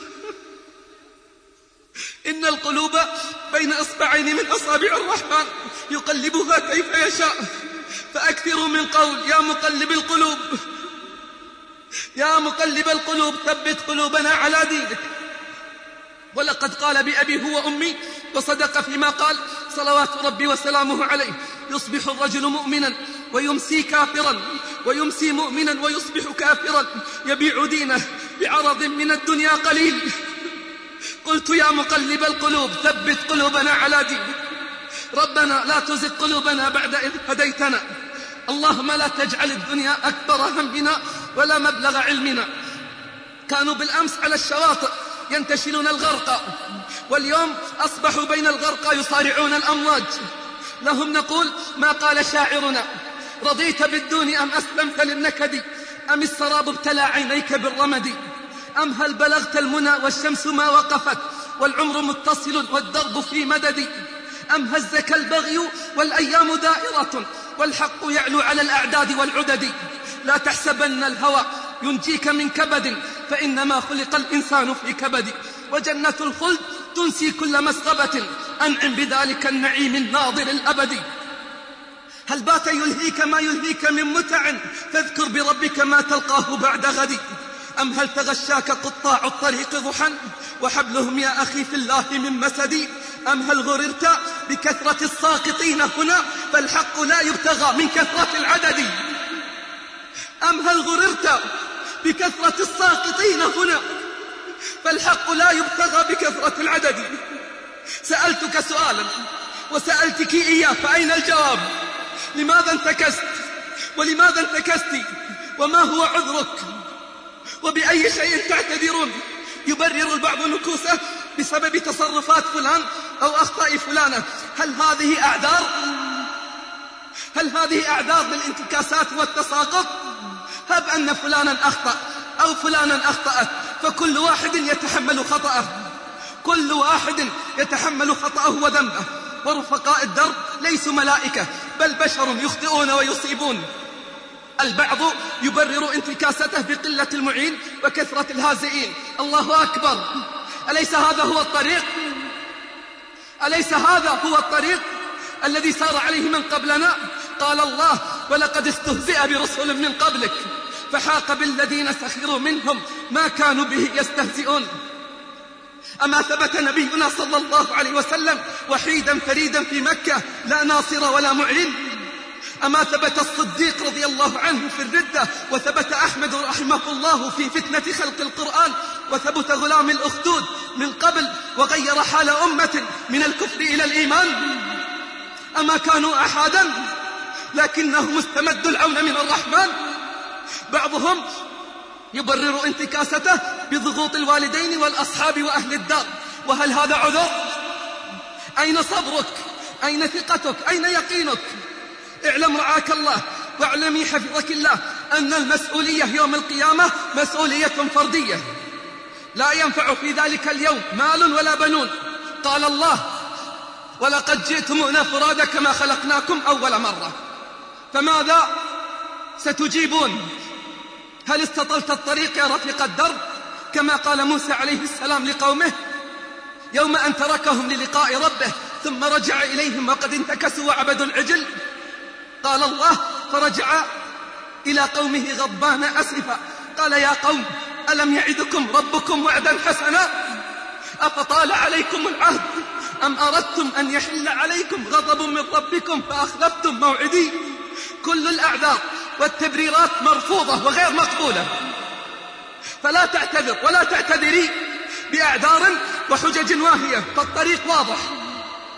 إن القلوب بين إصبعين من أصابع الرحمن يقلبها كيف يشاء. فأكثروا من قول يا مقلب القلوب يا مقلب القلوب ثبت قلوبنا على دينك. ولقد قال بأبي هو أمي وصدق فيما قال صلوات ربي وسلامه عليه يصبح الرجل مؤمنا ويمسي كافرا ويمسي مؤمنا ويصبح كافرا يبيع دينه بعرض من الدنيا قليل. قلت يا مقلب القلوب ثبت قلوبنا على دينك. ربنا لا تزغ قلوبنا بعد إذ هديتنا. اللهم لا تجعل الدنيا أكبر همنا ولا مبلغ علمنا. كانوا بالأمس على الشواطئ ينتشلون الغرقى واليوم أصبحوا بين الغرقى يصارعون الأمواج. لهم نقول ما قال شاعرنا رضيت بالدون أم أسلمت للنكد أم السراب ابتلى عينيك بالرمد أم هل بلغت المنى والشمس ما وقفت والعمر متصل والدرب في مدد أم هزك البغي والأيام دائرة والحق يعلو على الأعداد والعدد. لا تحسبن الهوى ينجيك من كبد فإنما خلق الإنسان في كبد وجنة الخلد تنسي كل مسغبة أنعم بذلك النعيم الناظر الأبدي. هل بات يلهيك ما يلهيك من متع فاذكر بربك ما تلقاه بعد غد أم هل تغشاك قطاع الطريق ضحى وحبلهم يا أخي في الله من مسد أم هل غررت بكثرة الساقطين هنا فالحق لا يبتغى من كثرة العدد أم هل غررت بكثرة الساقطين هنا فالحق لا يبتغى بكثرة العدد. سألتك سؤالا وسألتك إياه فأين الجواب؟ لماذا انتكست ولماذا انتكست وما هو عذرك وبأي شيء تعتذرون؟ يبرر البعض نكوسه بسبب تصرفات فلان أو أخطاء فلانة. هل هذه أعذار للانتكاسات والتساقط؟ هب أن فلانا أخطأ أو فلانا أخطأت فكل واحد يتحمل خطأه كل واحد يتحمل خطأه وذنبه. ورفقاء الدرب ليسوا ملائكة بل بشر يخطئون ويصيبون. البعض يبرر انتكاسته بقلة المعين وكثرة الهازئين. الله أكبر. أليس هذا هو الطريق الذي سار عليه من قبلنا؟ قال الله ولقد استهزئ برسل من قبلك فحاق بالذين سخروا منهم ما كانوا به يستهزئون. أما ثبت نبينا صلى الله عليه وسلم وحيدا فريدا في مكة لا ناصر ولا معين؟ أما ثبت الصديق رضي الله عنه في الردة وثبت أحمد رحمه الله في فتنة خلق القرآن وثبت غلام الأخدود من قبل وغير حال أمة من الكفر إلى الإيمان؟ أما كانوا أحدا لكنهم استمدوا العون من الرحمن؟ بعضهم يبرر انتكاسته بضغوط الوالدين والأصحاب وأهل الدار. وهل هذا عذر؟ أين صبرك؟ أين ثقتك؟ أين يقينك؟ اعلم رعاك الله واعلمي حفظك الله أن المسؤولية يوم القيامة مسؤولية فردية لا ينفع في ذلك اليوم مال ولا بنون. قال الله ولقد جئتمونا فرادا كما خلقناكم أول مرة. فماذا ستجيبون؟ هل استطلت الطريق يا رفيق الدرب كما قال موسى عليه السلام لقومه يوم أن تركهم للقاء ربه ثم رجع إليهم وقد انتكسوا وعبدوا العجل؟ قال الله فرجع إلى قومه غضبان أسفا قال يا قوم ألم يعدكم ربكم وعدا حسنا أفطال عليكم العهد أم أردتم أن يحل عليكم غضب من ربكم فأخلفتم موعدي؟ كل الأعذار والتبريرات مرفوضة وغير مقبولة. فلا تعتذر ولا تعتذري بأعذار وحجج واهية فالطريق واضح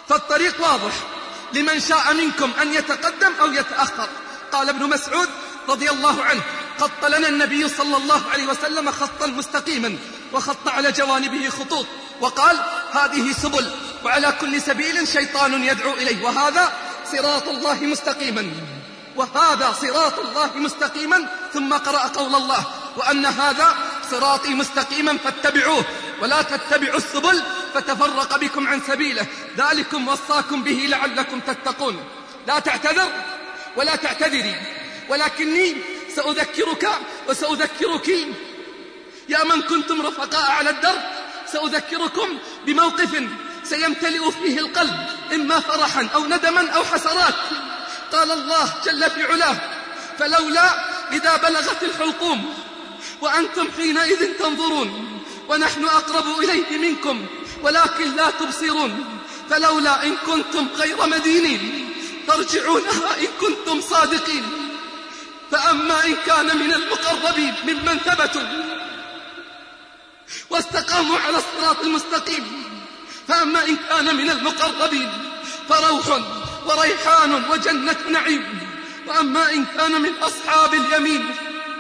فالطريق واضح لمن شاء منكم أن يتقدم أو يتأخر. قال ابن مسعود رضي الله عنه: خط لنا النبي صلى الله عليه وسلم خطا مستقيما وخط على جوانبه خطوط وقال: هذه سبل وعلى كل سبيل شيطان يدعو إليه، وهذا صراط الله مستقيما، وهذا صراط الله مستقيما. ثم قرأ قول الله: وأن هذا صراطي مستقيما فاتبعوه ولا تتبعوا السبل فتفرق بكم عن سبيله ذلكم وصاكم به لعلكم تتقون. لا تعتذر ولا تعتذري، ولكني سأذكرك وسأذكرك يا من كنتم رفقاء على الدرب، سأذكركم بموقف سيمتلئ فيه القلب إما فرحا أو ندما أو حسرات. قال الله جل في علاه: فلولا إذا بلغت الحلقوم وأنتم حينئذ تنظرون ونحن أقرب إليه منكم ولكن لا تبصرون، فلولا إن كنتم غير مدينين ترجعونها إن كنتم صادقين. فأما إن كان من المقربين ممن ثبتوا واستقاموا على الصراط المستقيم، فأما إن كان من المقربين فروح وريحان وجنة نعيم، وأما إن كان من أصحاب اليمين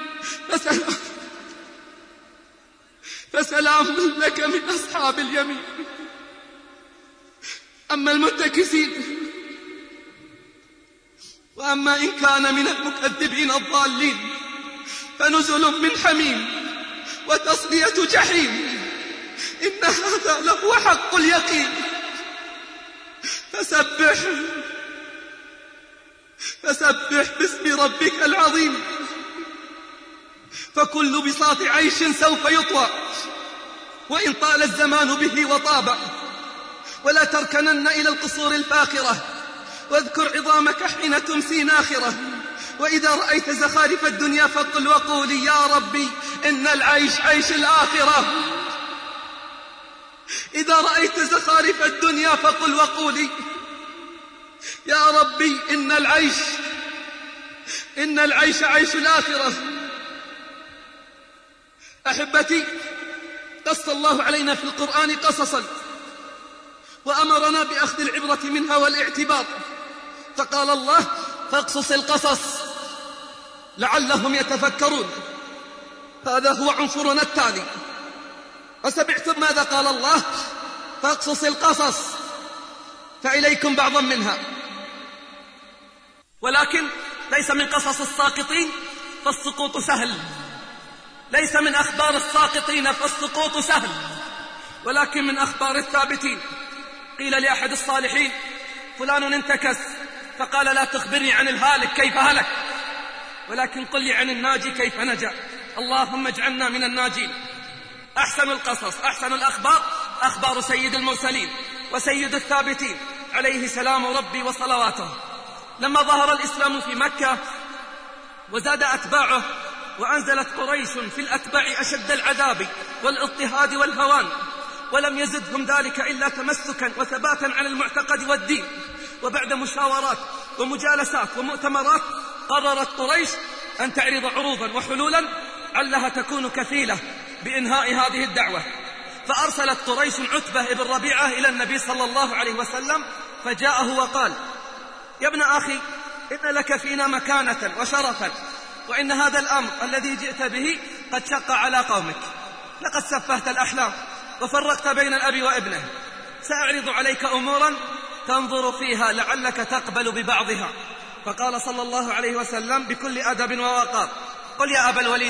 فسلام لك من أصحاب اليمين. أما المتكسين وأما إن كان من المكذبين الضالين فنزل من حميم وتصلية جحيم، إن هذا لهو حق اليقين. فسبح باسم ربك العظيم، فكل بساط عيش سوف يطوى وإن طال الزمان به وطاب. ولا تركنن إلى القصور الفاخرة واذكر عظامك حين تمسي ناخرة، وإذا رأيت زخارف الدنيا فقل وقولي يا ربي إن العيش عيش الآخرة. إذا رأيت زخارف الدنيا فقل وقولي يا ربي إن العيش عيش الآخرة. أحبتي، قص الله علينا في القرآن قصصا وأمرنا بأخذ العبرة منها والاعتبار، فقال الله: فاقصص القصص لعلهم يتفكرون. هذا هو عنصرنا التالي. وسمعتم ماذا قال الله؟ فاقصص القصص، فإليكم بعضا منها، ولكن ليس من قصص الساقطين فالسقوط سهل، ليس من أخبار الساقطين فالسقوط سهل، ولكن من أخبار الثابتين. قيل لأحد الصالحين: فلان انتكس، فقال: لا تخبرني عن الهالك كيف هلك، ولكن قل لي عن الناجي كيف نجا. اللهم اجعلنا من الناجين. أحسن القصص، أحسن الأخبار أخبار سيد المرسلين وسيد الثابتين عليه سلام ربي وصلواته. لما ظهر الإسلام في مكة وزاد أتباعه وأنزلت قريش في الأتباع أشد العذاب والاضطهاد والهوان، ولم يزدهم ذلك إلا تمسكا وثباتا على المعتقد والدين، وبعد مشاورات ومجالسات ومؤتمرات قررت قريش أن تعرض عروضا وحلولا علها تكون كفيلة بإنهاء هذه الدعوة. فأرسلت قريش عتبة بن ربيعة إلى النبي صلى الله عليه وسلم، فجاءه وقال: يا ابن أخي، إن لك فينا مكانة وشرفا، وإن هذا الأمر الذي جئت به قد شق على قومك، لقد سفهت الأحلام وفرقت بين الأب وابنه، سأعرض عليك أمورا تنظر فيها لعلك تقبل ببعضها. فقال صلى الله عليه وسلم بكل أدب ووقار: قل يا أبا الوليد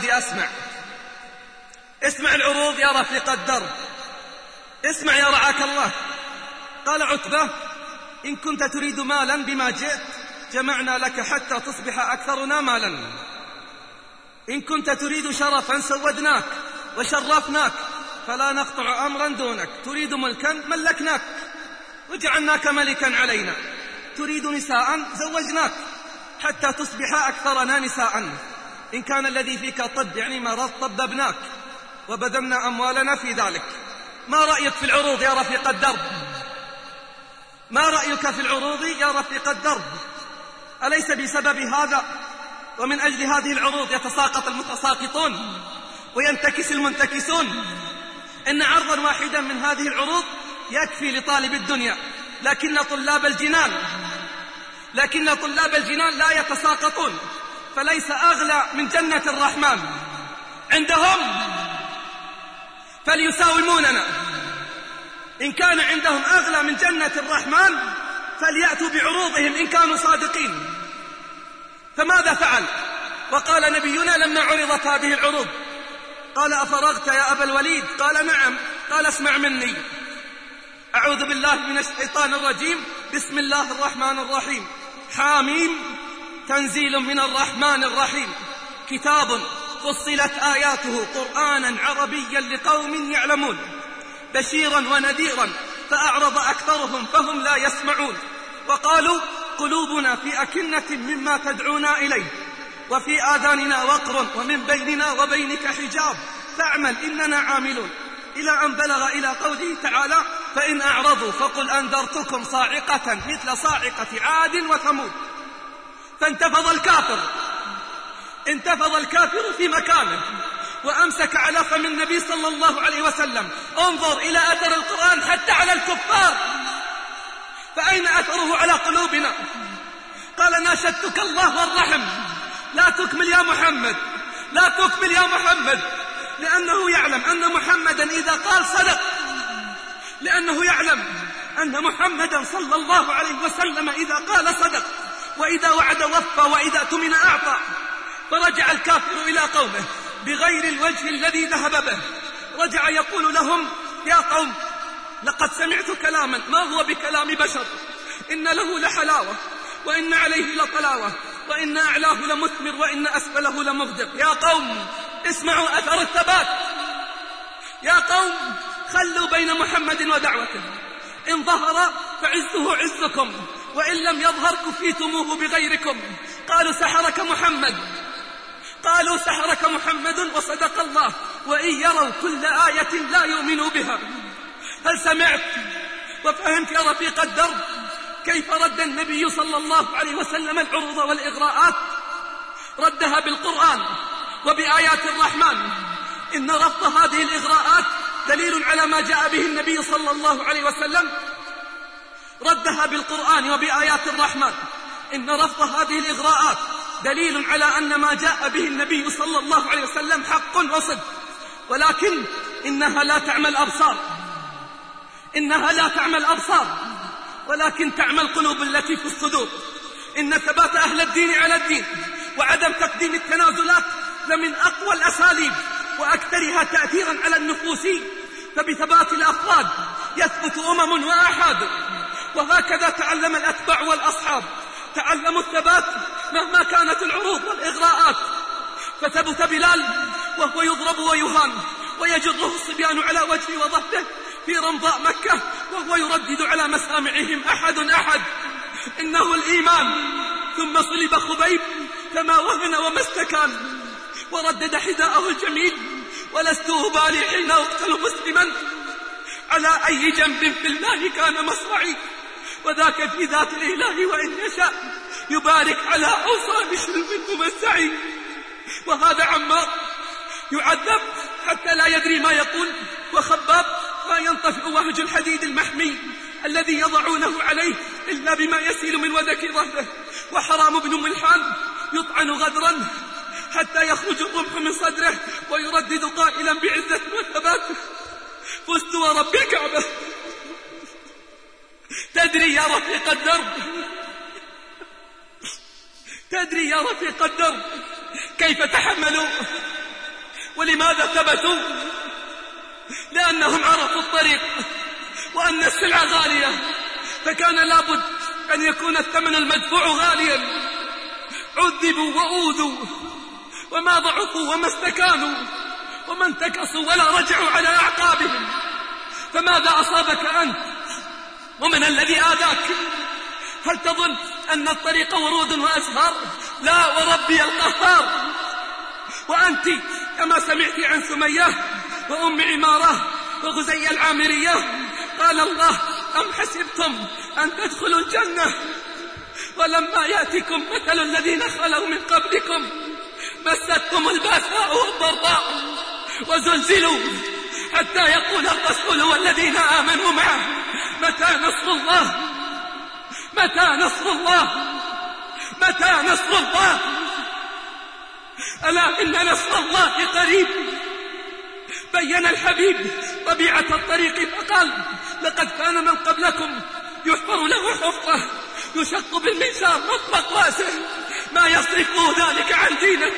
اسمع العروض يا رفيق الدرب، اسمع يا رعاك الله. قال عتبة: إن كنت تريد مالا بما جئت جمعنا لك حتى تصبح أكثرنا مالا، إن كنت تريد شرفا سودناك وشرفناك فلا نقطع أمرا دونك، تريد ملكا ملكناك وجعلناك ملكا علينا، تريد نساء زوجناك حتى تصبح أكثرنا نساء، إن كان الذي فيك طب يعني مرض طببناك وبذلنا أموالنا في ذلك. ما رأيك في العروض يا رفيق الدرب؟ ما رأيك في العروض يا رفيق الدرب؟ أليس بسبب هذا ومن أجل هذه العروض يتساقط المتساقطون وينتكس المنتكسون؟ إن عرضا واحدا من هذه العروض يكفي لطالب الدنيا لكن طلاب الجنان لا يتساقطون، فليس أغلى من جنة الرحمن عندهم فليساوموننا. إن كان عندهم أغلى من جنة الرحمن فليأتوا بعروضهم إن كانوا صادقين. فماذا فعل؟ وقال نبينا لما عرضت هذه العروض قال: أفرغت يا أبا الوليد؟ قال: نعم. قال: اسمع مني. أعوذ بالله من الشيطان الرجيم. بسم الله الرحمن الرحيم. حاميم، تنزيل من الرحمن الرحيم، كتاب فصلت آياته قرآنا عربيا لقوم يعلمون، بشيرا ونذيرا فأعرض أكثرهم فهم لا يسمعون، وقالوا قلوبنا في أكنة مما تدعونا إليه، وفي آذاننا وقر ومن بيننا وبينك حجاب فاعمل إننا عاملون، إلى أن بلغ إلى قوله تعالى: فإن أعرضوا فقل أنذرتكم صاعقة مثل صاعقة عاد وثمود. فانتفض الكافر في مكانه وأمسك على فم النبي صلى الله عليه وسلم. انظر إلى أثر القرآن حتى على الكفار، فأين أثره على قلوبنا؟ قال: ناشدتك الله والرحم لا تكمل يا محمد، لا تكمل يا محمد، لأنه يعلم أن محمدا إذا قال صدق، لأنه يعلم أن محمدا صلى الله عليه وسلم إذا قال صدق، وإذا وعد وفى، وإذا اؤتمن أعطى. فرجع الكافر إلى قومه بغير الوجه الذي ذهب به، رجع يقول لهم: يا قوم، لقد سمعت كلاما ما هو بكلام بشر، إن له لحلاوة وإن عليه لطلاوة وإن أعلاه لمثمر وإن أسفله لمغدق. يا قوم اسمعوا أثر الثبات، يا قوم خلوا بين محمد ودعوته، إن ظهر فعزه عزكم وإن لم يظهر كفيتموه بغيركم. قالوا سحرك محمد وصدق الله، وإن يروا كل آية لا يؤمنوا بها. هل سمعت وفهمت يا رفيق الدرب كيف رد النبي صلى الله عليه وسلم العروض والإغراءات؟ ردها بالقرآن وبآيات الرحمن. إن رفض هذه الإغراءات دليل على ما جاء به النبي صلى الله عليه وسلم. ردها بالقرآن وبآيات الرحمن. إن رفض هذه الإغراءات دليل على أن ما جاء به النبي صلى الله عليه وسلم حق وصدق، ولكن إنها لا تعمى الأبصار، ولكن تعمى القلوب التي في الصدور. إن ثبات أهل الدين على الدين وعدم تقديم التنازلات لمن أقوى الأساليب وأكثرها تأثيرا على النفوس، فبثبات الأفراد يثبت أمم وآحاد. وهكذا تعلم الأتباع والأصحاب، تعلموا الثبات مهما كانت العروض والإغراءات. فثبت بلال وهو يضرب ويهان ويجره الصبيان على وجهه وظهره في رمضاء مكة وهو يردد على مسامعهم: أحد أحد، إنه الإيمان. ثم صلب خبيب فما وهن وما استكان، وردد حذاءه الجميل: ولست أبالي حين أقتل مسلما على أي جنب في الله كان مصرعي، وذاك في ذات الإله وإن يشاء يبارك على أوصال شلم ممسعي. وهذا عمار يعذب حتى لا يدري ما يقول، وخباب ما ينطفئ وهج الحديد المحمي الذي يضعونه عليه إلا بما يسيل من ودك ظهره، وحرام بن ملحان يطعن غدرا حتى يخرج الرمح من صدره ويردد قائلا بعزة وثبات: فزت ورب الكعبة. تدري يا رفيق الدرب كيف تحملوا ولماذا ثبتوا؟ لأنهم عرفوا الطريق وأن السلعة غالية، فكان لابد أن يكون الثمن المدفوع غاليا. عذبوا وأوذوا وما ضعفوا وما استكانوا وما انتكسوا ولا رجعوا على أعقابهم. فماذا أصابك أنت ومن الذي آذاك؟ هل تظن أن الطريق ورود وأزهار؟ لا، وربي القهار. وأنت كما سمعت عن سمية وأم عمارة وغزي العامرية قال الله: أم حسبتم أن تدخلوا الجنة ولما يأتكم مثل الذين خلوا من قبلكم مستهم البأساء والضراء وزلزلوا حتى يقول الرسول والذين آمنوا معه: متى نصر الله؟ متى نصر الله؟ متى نصر الله؟ ألا إن نصر الله قريب. بين الحبيب طبيعة الطريق فقال: لقد كان من قبلكم يحفر له حفرة يشق بالمنشار مطبق رأسه ما يصرفه ذلك عن دينه،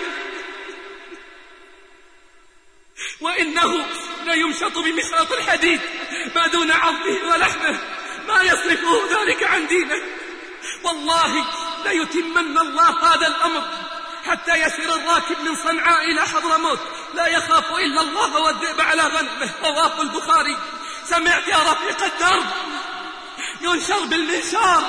وإنه ليمشط بمشرط الحديد ما دون عظمه ولحمه ما يصرفه ذلك عن دينه. والله ليتمن الله هذا الأمر حتى يسير الراكب من صنعاء إلى حضرموت لا يخاف إلا الله والذئب على غنمه. رواه البخاري. سمعت يا رفيق الدرب؟ ينشر بالمنشار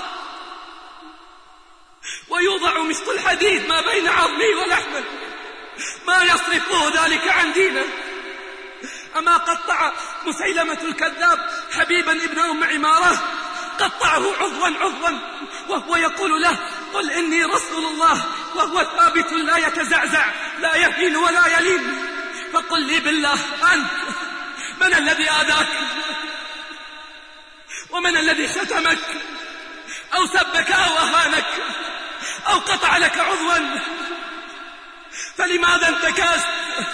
ويوضع مشط الحديد ما بين عظمه ولحمه ما يصرفه ذلك عن دينه. أما قطع مسيلمة الكذاب حبيبا ابن أم عمارة، قطعه عضوا وهو يقول له: قل إني رسول الله، وهو ثابت لا يتزعزع لا يهين ولا يلين. فقل لي بالله أنت من الذي آذاك؟ ومن الذي شتمك أو سبك أو أهانك أو قطع لك عضوا؟ فلماذا انتكست؟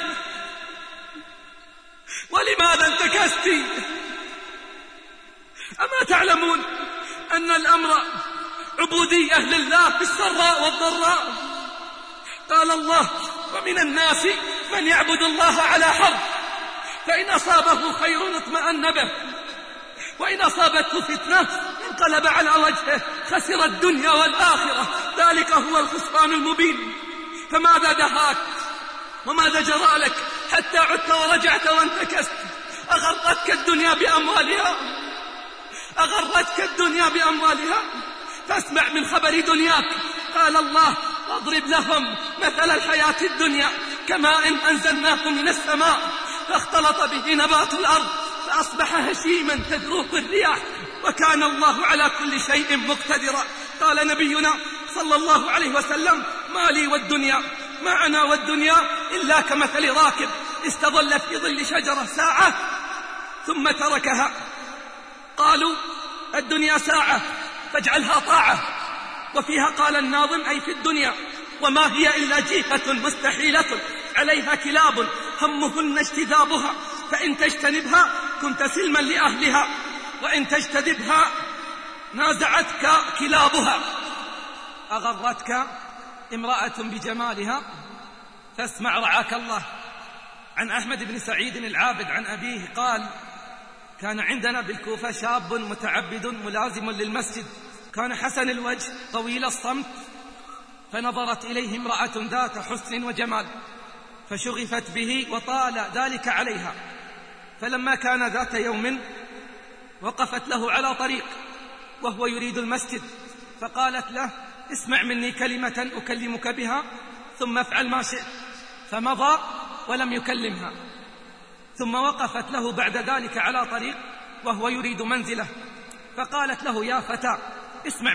ولماذا انتكست؟ أما تعلمون أن الأمر عبودية لله في السراء والضراء؟ قال الله: ومن الناس من يعبد الله على حرف، فإن أصابه خير اطمأن به، وإن أصابته فتنة انقلب على وجهه خسر الدنيا والآخرة، ذلك هو الخسران المبين. فماذا دهاك وماذا جرى لك حتى عدت ورجعت وانتكست؟ أغرتك الدنيا بأموالها؟ أغرتك الدنيا بأموالها؟ فاسمع من خبر دنياك. قال الله: واضرب لهم مثل الحياة الدنيا كماء أنزلناه من السماء فاختلط به نبات الأرض فأصبح هشيما تذروه الرياح وكان الله على كل شيء مقتدرا. قال نبينا صلى الله عليه وسلم: ما لي والدنيا، ما أنا والدنيا إلا كمثل راكب استظل في ظل شجرة ساعة ثم تركها. قالوا: الدنيا ساعة فاجعلها طاعة. وفيها قال الناظم: أي في الدنيا وما هي إلا جيفة مستحيلة عليها كلاب همهن اجتذابها، فإن تجتنبها كنت سلما لأهلها، وإن تجتذبها نازعتك كلابها. أغرتك امرأة بجمالها؟ فاسمع رعاك الله. عن أحمد بن سعيد العابد عن أبيه قال: كان عندنا بالكوفة شاب متعبد ملازم للمسجد، كان حسن الوجه طويل الصمت، فنظرت إليه امرأة ذات حسن وجمال فشغفت به وطال ذلك عليها. فلما كان ذات يوم وقفت له على طريق وهو يريد المسجد، فقالت له: اسمع مني كلمة أكلمك بها ثم افعل ما شئت. فمضى ولم يكلمها. ثم وقفت له بعد ذلك على طريق وهو يريد منزله، فقالت له: يا فتى، اسمع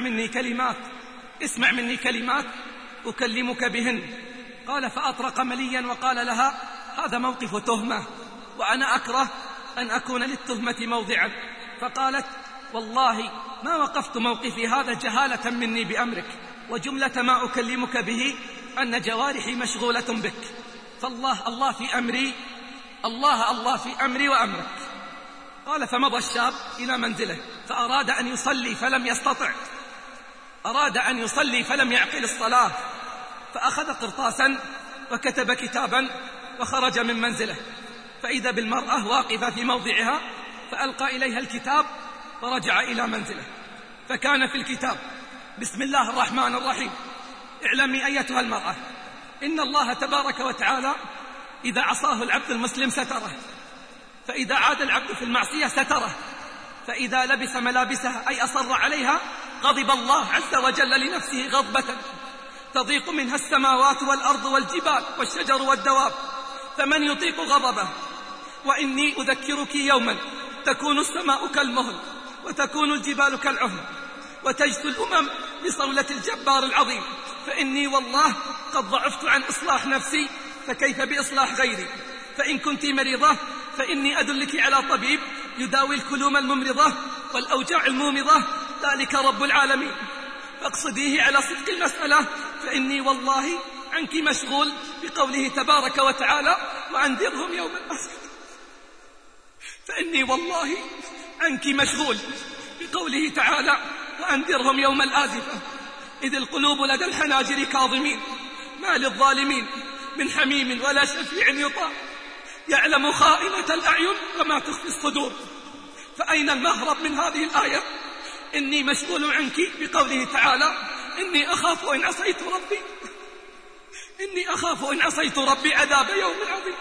مني كلمات أكلمك بهن. قال: فأطرق مليا وقال لها: هذا موقف تهمة وأنا أكره أن أكون للتهمة موضعا. فقالت: والله ما وقفت موقفي هذا جهالة مني بأمرك، وجملة ما أكلمك به أن جوارحي مشغولة بك، فالله الله في أمري، الله في أمري وأمرك. قال: فمضى الشاب إلى منزله فأراد أن يصلي فلم يستطع، أراد أن يصلي فلم يعقل الصلاة، فأخذ قرطاسا وكتب كتابا وخرج من منزله، فإذا بالمرأة واقفة في موضعها، فألقى إليها الكتاب ورجع إلى منزله. فكان في الكتاب: بسم الله الرحمن الرحيم، اعلمي أيتها المرأة إن الله تبارك وتعالى إذا عصاه العبد المسلم ستره، فإذا عاد العبد في المعصية ستره، فإذا لبس ملابسها أي أصر عليها غضب الله عز وجل لنفسه غضبة تضيق منها السماوات والأرض والجبال والشجر والدواب، فمن يطيق غضبه؟ وإني أذكرك يوما تكون السماء كالمهل وتكون الجبال كالعهن وتجثو الأمم بصولة الجبار العظيم، فإني والله قد ضعفت عن إصلاح نفسي، فكيف بإصلاح غيري؟ فإن كنت مريضة فإني أدلك على طبيب يداوي الكلوم الممرضة والأوجاع المومضة، ذلك رب العالمين، فاقصديه على صدق المسألة، فإني والله عنك مشغول، بقوله تبارك وتعالى وأنذرهم يوم الآزفة. فإني والله عنك مشغول، بقوله تعالى وأنذرهم يوم الآزفة إذ القلوب لدى الحناجر كاظمين ما للظالمين من حميم ولا شفيع يطاع يعلم خائنة الأعين وما تخفي الصدور. فأين المهرب من هذه الآية؟ إني مشغول عنك، بقوله تعالى إني أخاف إن عصيت ربي، إني أخاف إن عصيت ربي عذاب يوم عظيم.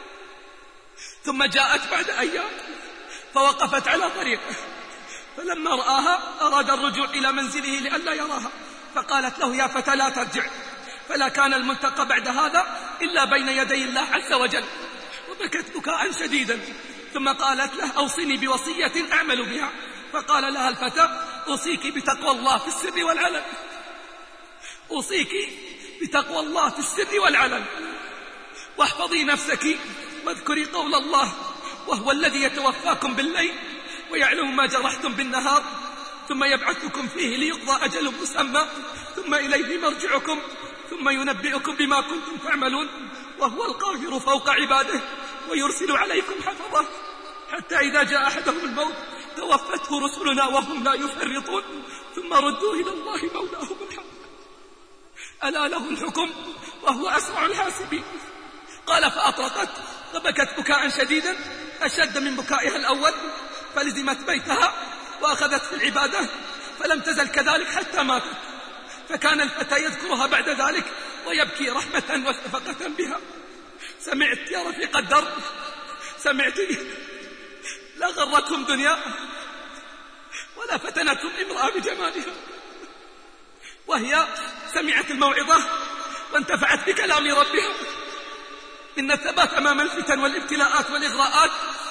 ثم جاءت بعد أيام فوقفت على طريقه، فلما رآها أراد الرجوع إلى منزله لئلا يراها، فقالت له يا فتى لا ترجع، فلا كان الملتقى بعد هذا إلا بين يدي الله عز وجل. وبكت بكاء شديدا، ثم قالت له أوصني بوصية أعمل بها. فقال لها الفتى أوصيك بتقوى الله في السر والعلن، أوصيك بتقوى الله في السر والعلن، واحفظي نفسك واذكري قول الله وهو الذي يتوفاكم بالليل ويعلم ما جرحتم بالنهار ثم يبعثكم فيه ليقضى أجل مسمى ثم إليه مرجعكم ثم ينبئكم بما كنتم تعملون وهو القاهر فوق عباده ويرسل عليكم حفظه حتى إذا جاء أحدهم الموت توفته رسلنا وهم لا يفرطون ثم ردوا إلى الله مولاهم الحق ألا له الحكم وهو أسرع الحاسبين. قال فأطرقت فبكت بكاء شديدا أشد من بكائها الأول، فلزمت بيتها وأخذت في العبادة فلم تزل كذلك حتى ماتت. فكان الفتى يذكرها بعد ذلك ويبكي رحمة وشفقة بها. سمعت يا رفيق الدرب، سمعت لا غرتهم دنيا ولا فتنتهم امرأة بجمالها، وهي سمعت الموعظة وانتفعت بكلام ربها. إن الثبات أمام الفتن والابتلاءات والإغراءات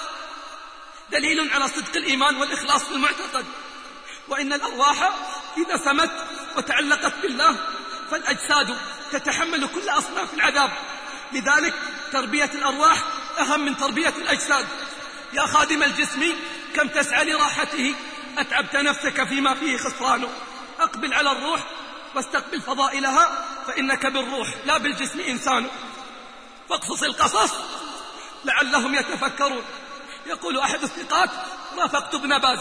دليل على صدق الإيمان والإخلاص في المعتقد، وإن الأرواح إذا سمت وتعلقت بالله فالأجساد تتحمل كل أصناف العذاب، لذلك تربية الأرواح أهم من تربية الأجساد. يا خادم الجسم كم تسعى لراحته أتعبت نفسك فيما فيه خسرانه، أقبل على الروح واستقبل فضائلها فإنك بالروح لا بالجسم إنسان. فاقصص القصص لعلهم يتفكرون. يقول أحد الثقات رافقت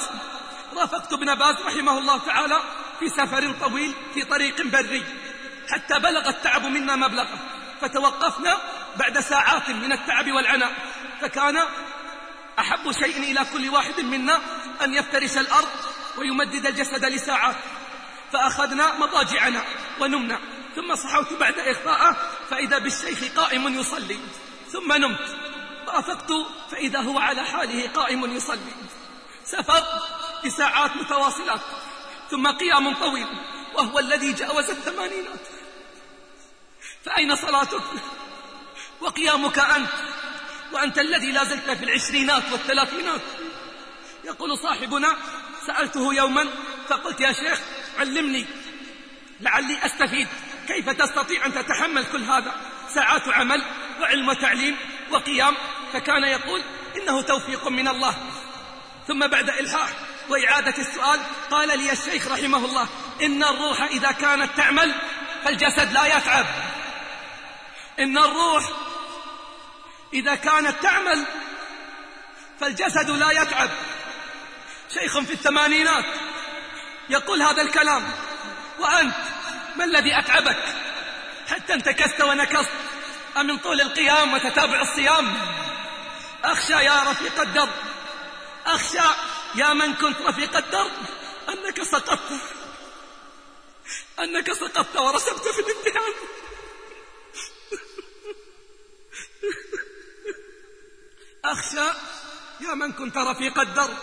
ابن باز رحمه الله تعالى في سفر طويل في طريق بري حتى بلغ التعب منا مبلغه، فتوقفنا بعد ساعات من التعب والعناء، فكان أحب شيء إلى كل واحد منا أن يفترش الأرض ويمدد الجسد لساعات، فأخذنا مضاجعنا ونمنا، ثم صحوت بعد إخفاءه فإذا بالشيخ قائم يصلي، ثم نمت فأفقت فإذا هو على حاله قائم يصلي. سفر بساعات متواصلات ثم قيام طويل وهو الذي جاوز 80. فأين صلاتك وقيامك أنت وأنت الذي لا زلت في 20 وال30؟ يقول صاحبنا سألته يوما فقلت يا شيخ علمني لعلي أستفيد، كيف تستطيع أن تتحمل كل هذا؟ ساعات عمل وعلم وتعليم وقيام. فكان يقول إنه توفيق من الله. ثم بعد إلحاح وإعادة السؤال قال لي الشيخ رحمه الله إن الروح إذا كانت تعمل فالجسد لا يتعب، إن الروح إذا كانت تعمل فالجسد لا يتعب. شيخ في 80 يقول هذا الكلام، وأنت ما الذي أتعبك حتى انتكست ونكست؟ أمن طول القيام وتتابع الصيام؟ أخشى يا رفيق الدرب، أخشى يا من كنت رفيق الدرب أنك سقطت ورسبت في الامتحان. أخشى يا من كنت رفيق الدرب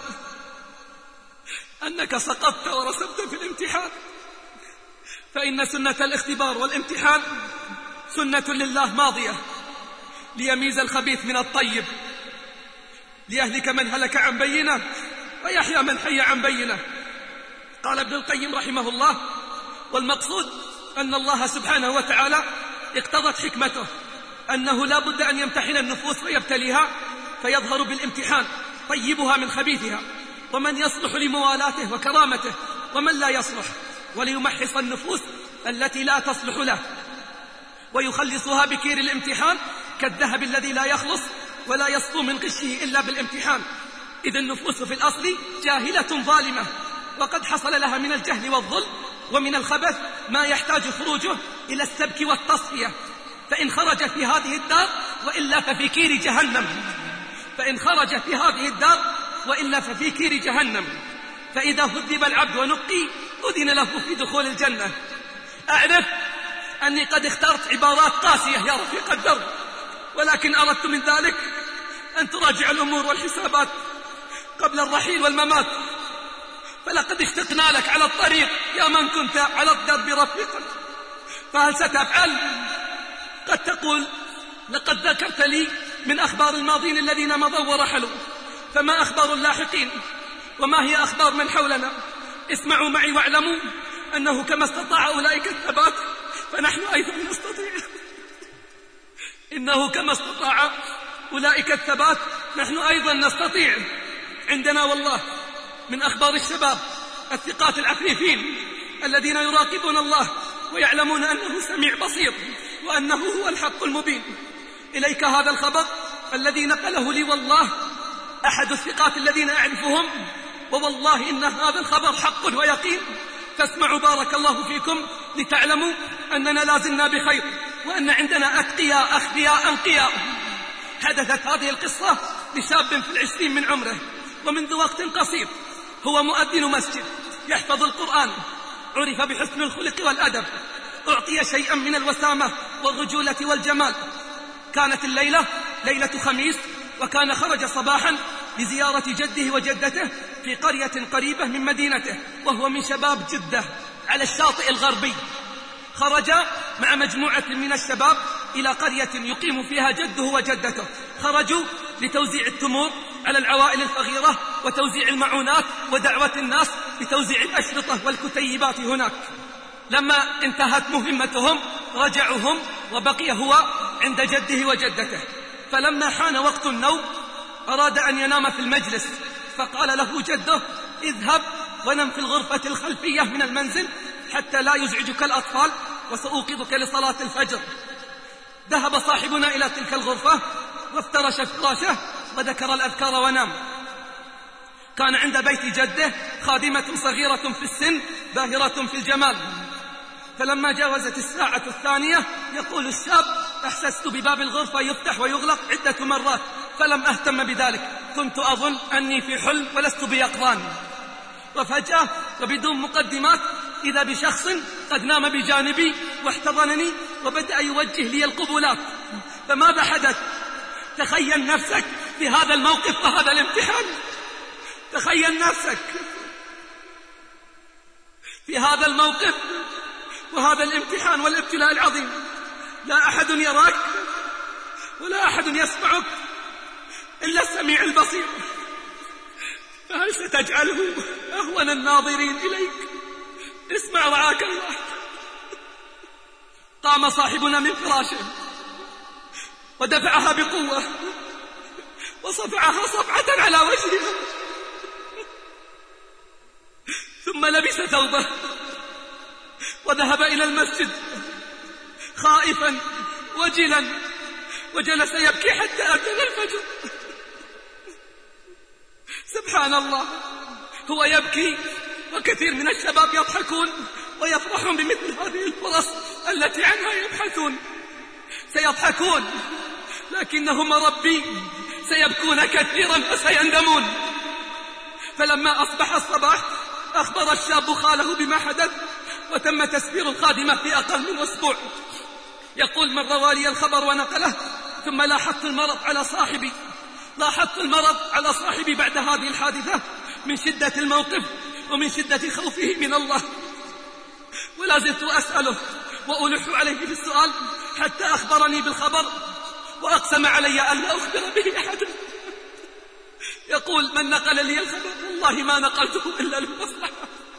أنك سقطت ورسبت في الامتحان، فإن سنة الاختبار والامتحان سنة لله ماضية ليميز الخبيث من الطيب، ليهلك من هلك عن بينه ويحيى من حي عن بينه. قال ابن القيم رحمه الله والمقصود أن الله سبحانه وتعالى اقتضت حكمته أنه لا بد أن يمتحن النفوس ويبتليها فيظهر بالامتحان طيبها من خبيثها، ومن يصلح لموالاته وكرامته ومن لا يصلح، وليمحص النفوس التي لا تصلح له ويخلصها بكير الامتحان كالذهب الذي لا يخلص ولا يصفو من غشه إلا بالامتحان. إذ النفوس في الأصل جاهلة ظالمة، وقد حصل لها من الجهل والظلم ومن الخبث ما يحتاج خروجه إلى السبك والتصفية، فإن خرج في هذه الدار وإلا ففي كير جهنم، فإن خرج في هذه الدار وإلا ففي كير جهنم. فإذا هذب العبد ونقي أذن له في دخول الجنة. أعرف أني قد اخترت عبارات قاسية يا رفيق الدرب، ولكن أردت من ذلك أن تراجع الأمور والحسابات قبل الرحيل والممات، فلقد اشتقنا لك على الطريق يا من كنت على الدرب رفيقا، فهل ستفعل؟ قد تقول لقد ذكرت لي من أخبار الماضين الذين مضوا ورحلوا، فما أخبار اللاحقين؟ وما هي أخبار من حولنا؟ اسمعوا معي واعلموا أنه كما استطاع أولئك الثبات فنحن أيضا نستطيع. إنه كما استطاع أولئك الثبات نحن أيضا نستطيع. عندنا والله من أخبار الشباب الثقات العفيفين الذين يراقبون الله ويعلمون أنه سميع بصير وأنه هو الحق المبين. إليك هذا الخبر الذي نقله لي والله أحد الثقات الذين أعرفهم، ووالله إن هذا الخبر حق ويقين، فاسمعوا بارك الله فيكم لتعلموا أننا لازلنا بخير، وأن عندنا أتقياء أخفياء أنقياء. حدثت هذه القصة لشاب في 20 من عمره، ومنذ وقت قصير هو مؤذن مسجد يحفظ القرآن، عرف بحسن الخلق والأدب، أعطي شيئا من الوسامة والرجولة والجمال. كانت الليلة ليلة خميس، وكان خرج صباحا لزيارة جده وجدته في قرية قريبة من مدينته، وهو من شباب جدة على الشاطئ الغربي. خرج مع مجموعة من الشباب إلى قرية يقيم فيها جده وجدته، خرجوا لتوزيع التمور على العوائل الفقيرة وتوزيع المعونات ودعوة الناس لتوزيع الأشرطة والكتيبات هناك. لما انتهت مهمتهم رجعوا هم، وبقي هو عند جده وجدته. فلما حان وقت النوم أراد أن ينام في المجلس، فقال له جده: اذهب ونم في الغرفة الخلفية من المنزل حتى لا يزعجك الأطفال، وسأوقظك لصلاة الفجر. ذهب صاحبنا إلى تلك الغرفة وافترش فراشه وذكر الأذكار ونام. كان عند بيت جده خادمة صغيرة في السن باهرة في الجمال. فلما جاوزت الساعة الثانية يقول الشاب: أحسست بباب الغرفة يفتح ويغلق عدة مرات فلم أهتم بذلك، كنت أظن أني في حلم ولست بيقظان. وفجأة وبدون مقدمات إذا بشخص قد نام بجانبي واحتضنني وبدأ يوجه لي القبلات. فماذا حدث؟ تخيل نفسك في هذا الموقف وهذا الامتحان، تخيل نفسك في هذا الموقف وهذا الامتحان والابتلاء العظيم. لا أحد يراك ولا أحد يسمعك إلا السميع البصير، فهل ستجعله أهون الناظرين إليك؟ اسمع رعاك الله. قام صاحبنا من فراشه ودفعها بقوة وصفعها صفعة على وجهها، ثم لبس ثوبه وذهب إلى المسجد خائفا وجلا، وجلس يبكي حتى أذن الفجر. سبحان الله، هو يبكي وكثير من الشباب يضحكون ويفرحون بمثل هذه الفرص التي عنها يبحثون. سيضحكون لكنهم ربي سيبكون كثيرا وسيندمون. فلما أصبح الصباح أخبر الشاب خاله بما حدث، وتم تسفير الخادمة في أقل من أسبوع. يقول: من روى لي الخبر ونقله، ثم لاحظت المرض على صاحبي بعد هذه الحادثة من شدة الموقف ومن شدة خوفه من الله، ولا زلت أسأله وألح عليه بالسؤال حتى أخبرني بالخبر، وأقسم علي أن لا أخبر به أحد. يقول: من نقل لي الخبر والله ما نقلته إلا للمصلحة،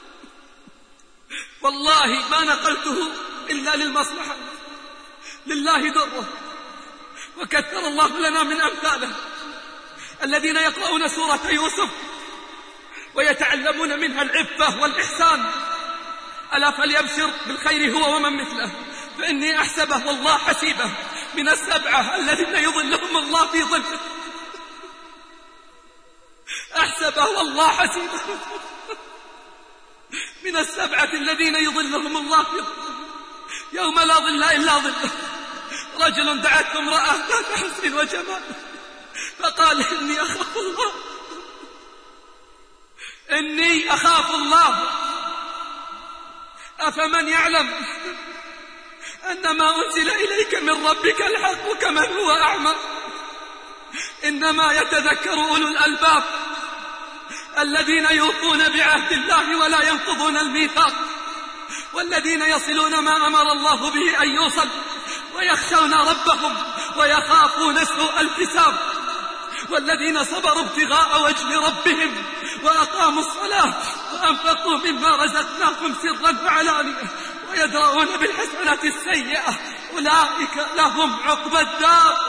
والله ما نقلته إلا للمصلحة، لله دره، وكثر الله لنا من أمثاله. الذين يقرؤون سورة يوسف ويتعلمون منها العفة والإحسان. ألا فليبشر بالخير هو ومن مثله، فإني أحسبه والله حسيبه من السبعة الذين يظلهم الله في ظله. أحسبه والله حسيبه من السبعة الذين يظلهم الله في ظله يوم لا ظل إلا ظله. رجل دعته امرأة ذات حسن وجمال فقال إني أخاف الله، إني أخاف الله. أفمن يعلم أن ما أنزل إليك من ربك الحق كمن هو أعمى. إنما يتذكر أولو الألباب الذين يوفون بعهد الله ولا ينقضون الميثاق، والذين يصلون ما أمر الله به أن يوصل، ويخشون ربهم ويخافون سوء الحساب، والذين صبروا ابتغاء وجه ربهم وأقاموا الصلاة وأنفقوا مما رزقناهم سرا وعلانية ويدرؤون بالحسنة السيئة أولئك لهم عقبى الدار.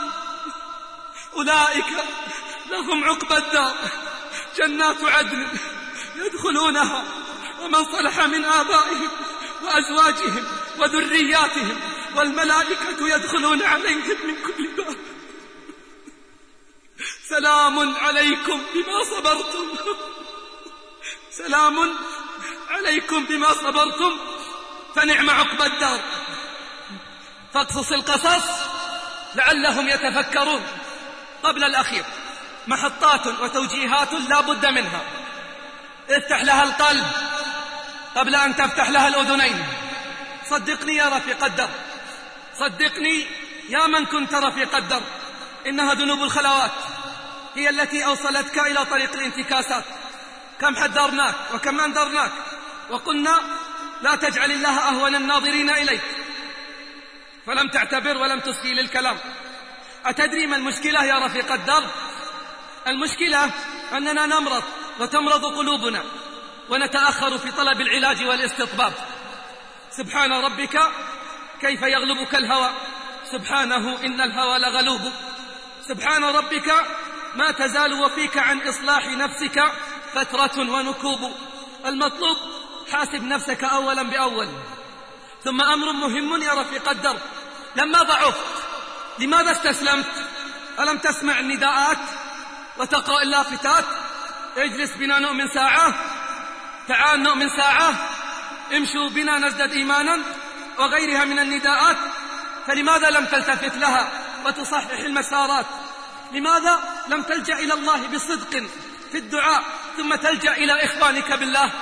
أولئك لهم عقبى الدار جنات عدن يدخلونها ومن صلح من آبائهم وأزواجهم وذرياتهم والملائكة يدخلون عليهم من كل باب. سلام عليكم بما صبرتم. سلام عليكم بما صبرتم فنعم عقبى الدار. فاقصص القصص لعلهم يتفكرون. قبل الأخير محطات وتوجيهات لا بد منها. افتح لها القلب قبل أن تفتح لها الأذنين. صدقني يا رفيق الدرب، صدقني يا من كنت رفيق الدرب، إنها ذنوب الخلوات هي التي أوصلتك إلى طريق الانتكاسات. كم حذرناك وكم أنذرناك وقلنا لا تجعل الله أهون الناظرين إليك، فلم تعتبر ولم تصغي للكلام. أتدري ما المشكلة يا رفيق الدرب؟ المشكلة أننا نمرض وتمرض قلوبنا ونتأخر في طلب العلاج والاستطباب. سبحان ربك كيف يغلبك الهوى، سبحانه إن الهوى لغلوب. سبحان ربك ما تزال وفيك عن إصلاح نفسك فترة ونكوب. المطلوب حاسب نفسك أولا بأول. ثم أمر مهم يا رفيق الدرب، لما ضعفت لماذا استسلمت؟ ألم تسمع النداءات وتقرأ اللافتات؟ اجلس بنا نؤمن ساعة، تعال نؤمن ساعة، امشوا بنا نزدد إيمانا، وغيرها من النداءات. فلماذا لم تلتفت لها وتصحح المسارات؟ لماذا لم تلجأ إلى الله بصدق في الدعاء ثم تلجأ إلى إخوانك بالله؟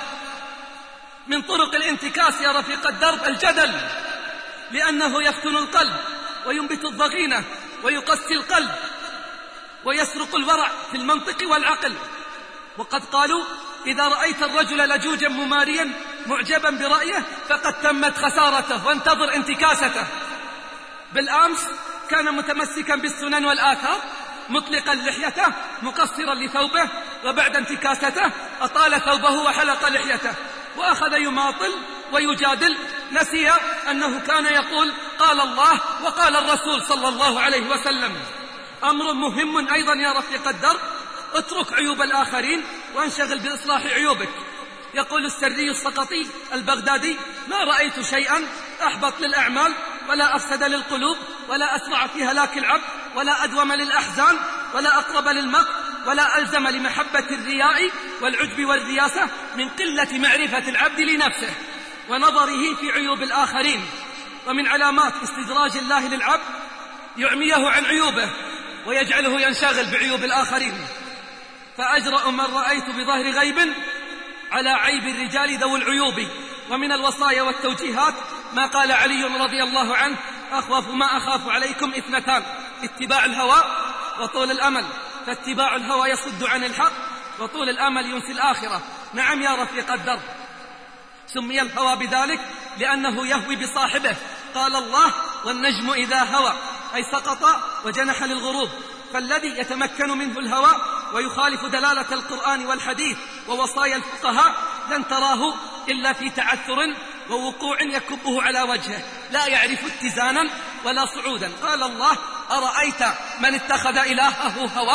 من طرق الانتكاس يا رفيق الدرب الجدل، لأنه يفتن القلب وينبت الضغينة ويقسي القلب ويسرق الورع في المنطق والعقل. وقد قالوا إذا رأيت الرجل لجوجا مماريا معجبا برأيه فقد تمت خسارته وانتظر انتكاسته. بالأمس كان متمسكا بالسنن والآثار مطلقا لحيته مقصرا لثوبه، وبعد انتكاسته أطال ثوبه وحلق لحيته وأخذ يماطل ويجادل، نسي أنه كان يقول قال الله وقال الرسول صلى الله عليه وسلم. أمر مهم أيضا يا رفيق الدرب، اترك عيوب الآخرين وانشغل بإصلاح عيوبك. يقول السري السقطي البغدادي ما رأيت شيئا أحبط للأعمال ولا أفسد للقلوب ولا أسرع في هلاك العبد ولا أدوم للأحزان ولا أقرب للمقت ولا ألزم لمحبة الرياء والعجب والرياسة من قلة معرفة العبد لنفسه ونظره في عيوب الآخرين. ومن علامات استدراج الله للعبد يعميه عن عيوبه ويجعله ينشغل بعيوب الآخرين. فأجرأ من رأيت بظهر غيب على عيب الرجال ذوي العيوب. ومن الوصايا والتوجيهات ما قال علي رضي الله عنه أخوف ما أخاف عليكم اثنتان، اتباع الهوى وطول الأمل، فاتباع الهوى يصد عن الحق وطول الأمل ينسي الآخرة. نعم يا رفيق الدرب، سمي الهوى بذلك لأنه يهوي بصاحبه. قال الله والنجم إذا هوى أي سقط وجنح للغروب. فالذي يتمكن منه الهوى ويخالف دلالة القرآن والحديث ووصايا الفقهاء لن تراه إلا في تعثر ووقوع يكبه على وجهه، لا يعرف اتزانا ولا صعودا. قال الله أرأيت من اتخذ إلهه هواه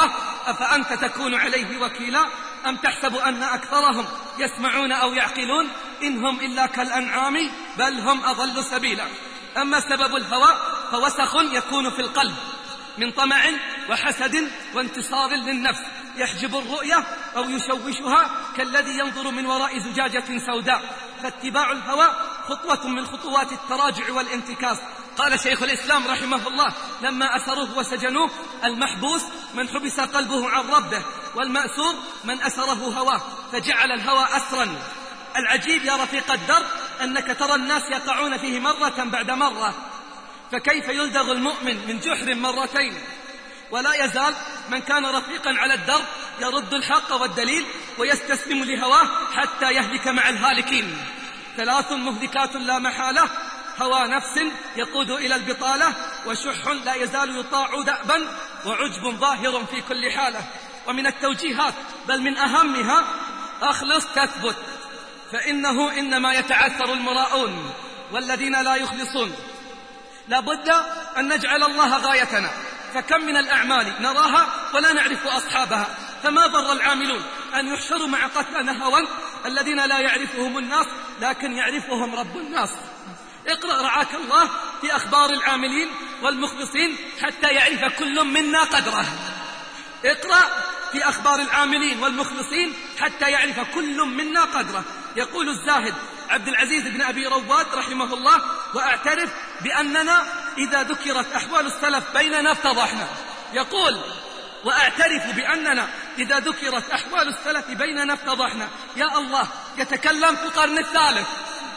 أفأنت تكون عليه وكيلا أم تحسب أن أكثرهم يسمعون أو يعقلون إن هم إلا كالأنعام بل هم أضل سبيلا. أما سبب الهوى فوسخ يكون في القلب من طمع وحسد وانتصار للنفس يحجب الرؤية أو يشوشها كالذي ينظر من وراء زجاجة سوداء. فاتباع الهوى خطوة من خطوات التراجع والانتكاس. قال شيخ الإسلام رحمه الله لما أسروه وسجنوه: المحبوس من حبس قلبه عن ربه، والمأسور من أسره هواه فجعل الهوى أسرا. العجيب يا رفيق الدرب أنك ترى الناس يقعون فيه مرة بعد مرة، فكيف يلدغ المؤمن من جحر مرتين؟ ولا يزال من كان رفيقا على الدرب يرد الحق والدليل ويستسلم لهواه حتى يهلك مع الهالكين. 3 مهلكات لا محالة: هوى نفس يقود إلى البطالة، وشح لا يزال يطاع دأبا، وعجب ظاهر في كل حالة. ومن التوجيهات بل من أهمها: أخلص تثبت، فإنه إنما يتعثر المراؤون والذين لا يخلصون. لا بد أن نجعل الله غايتنا، فكم من الأعمال نراها ولا نعرف أصحابها، فما ضر العاملون أن يحشروا مع قتلى هوى الذين لا يعرفهم الناس لكن يعرفهم رب الناس. اقرأ رعاك الله في أخبار العاملين والمخلصين حتى يعرف كل منا قدره. اقرأ في أخبار العاملين والمخلصين حتى يعرف كل منا قدره. يقول الزاهد عبد العزيز بن أبي رواد رحمه الله: وأعترف بأننا إذا ذكرت أحوال السلف بيننا افتضحنا. يقول: وأعترف بأننا إذا ذكرت أحوال السلف بيننا افتضحنا. يا الله، يتكلم في القرن الثالث،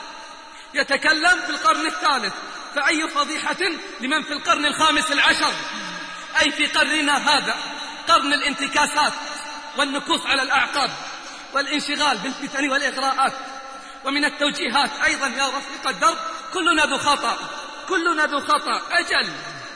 يتكلم في القرن الثالث، فأي فضيحة لمن في القرن الخامس العشر، أي في قرننا هذا، قرن الانتكاسات والنكوص على الأعقاب والانشغال بالفتن والإغراءات. ومن التوجيهات أيضا يا رفيق الدرب: كلنا ذو خطأ، كلنا ذو خطأ، أجل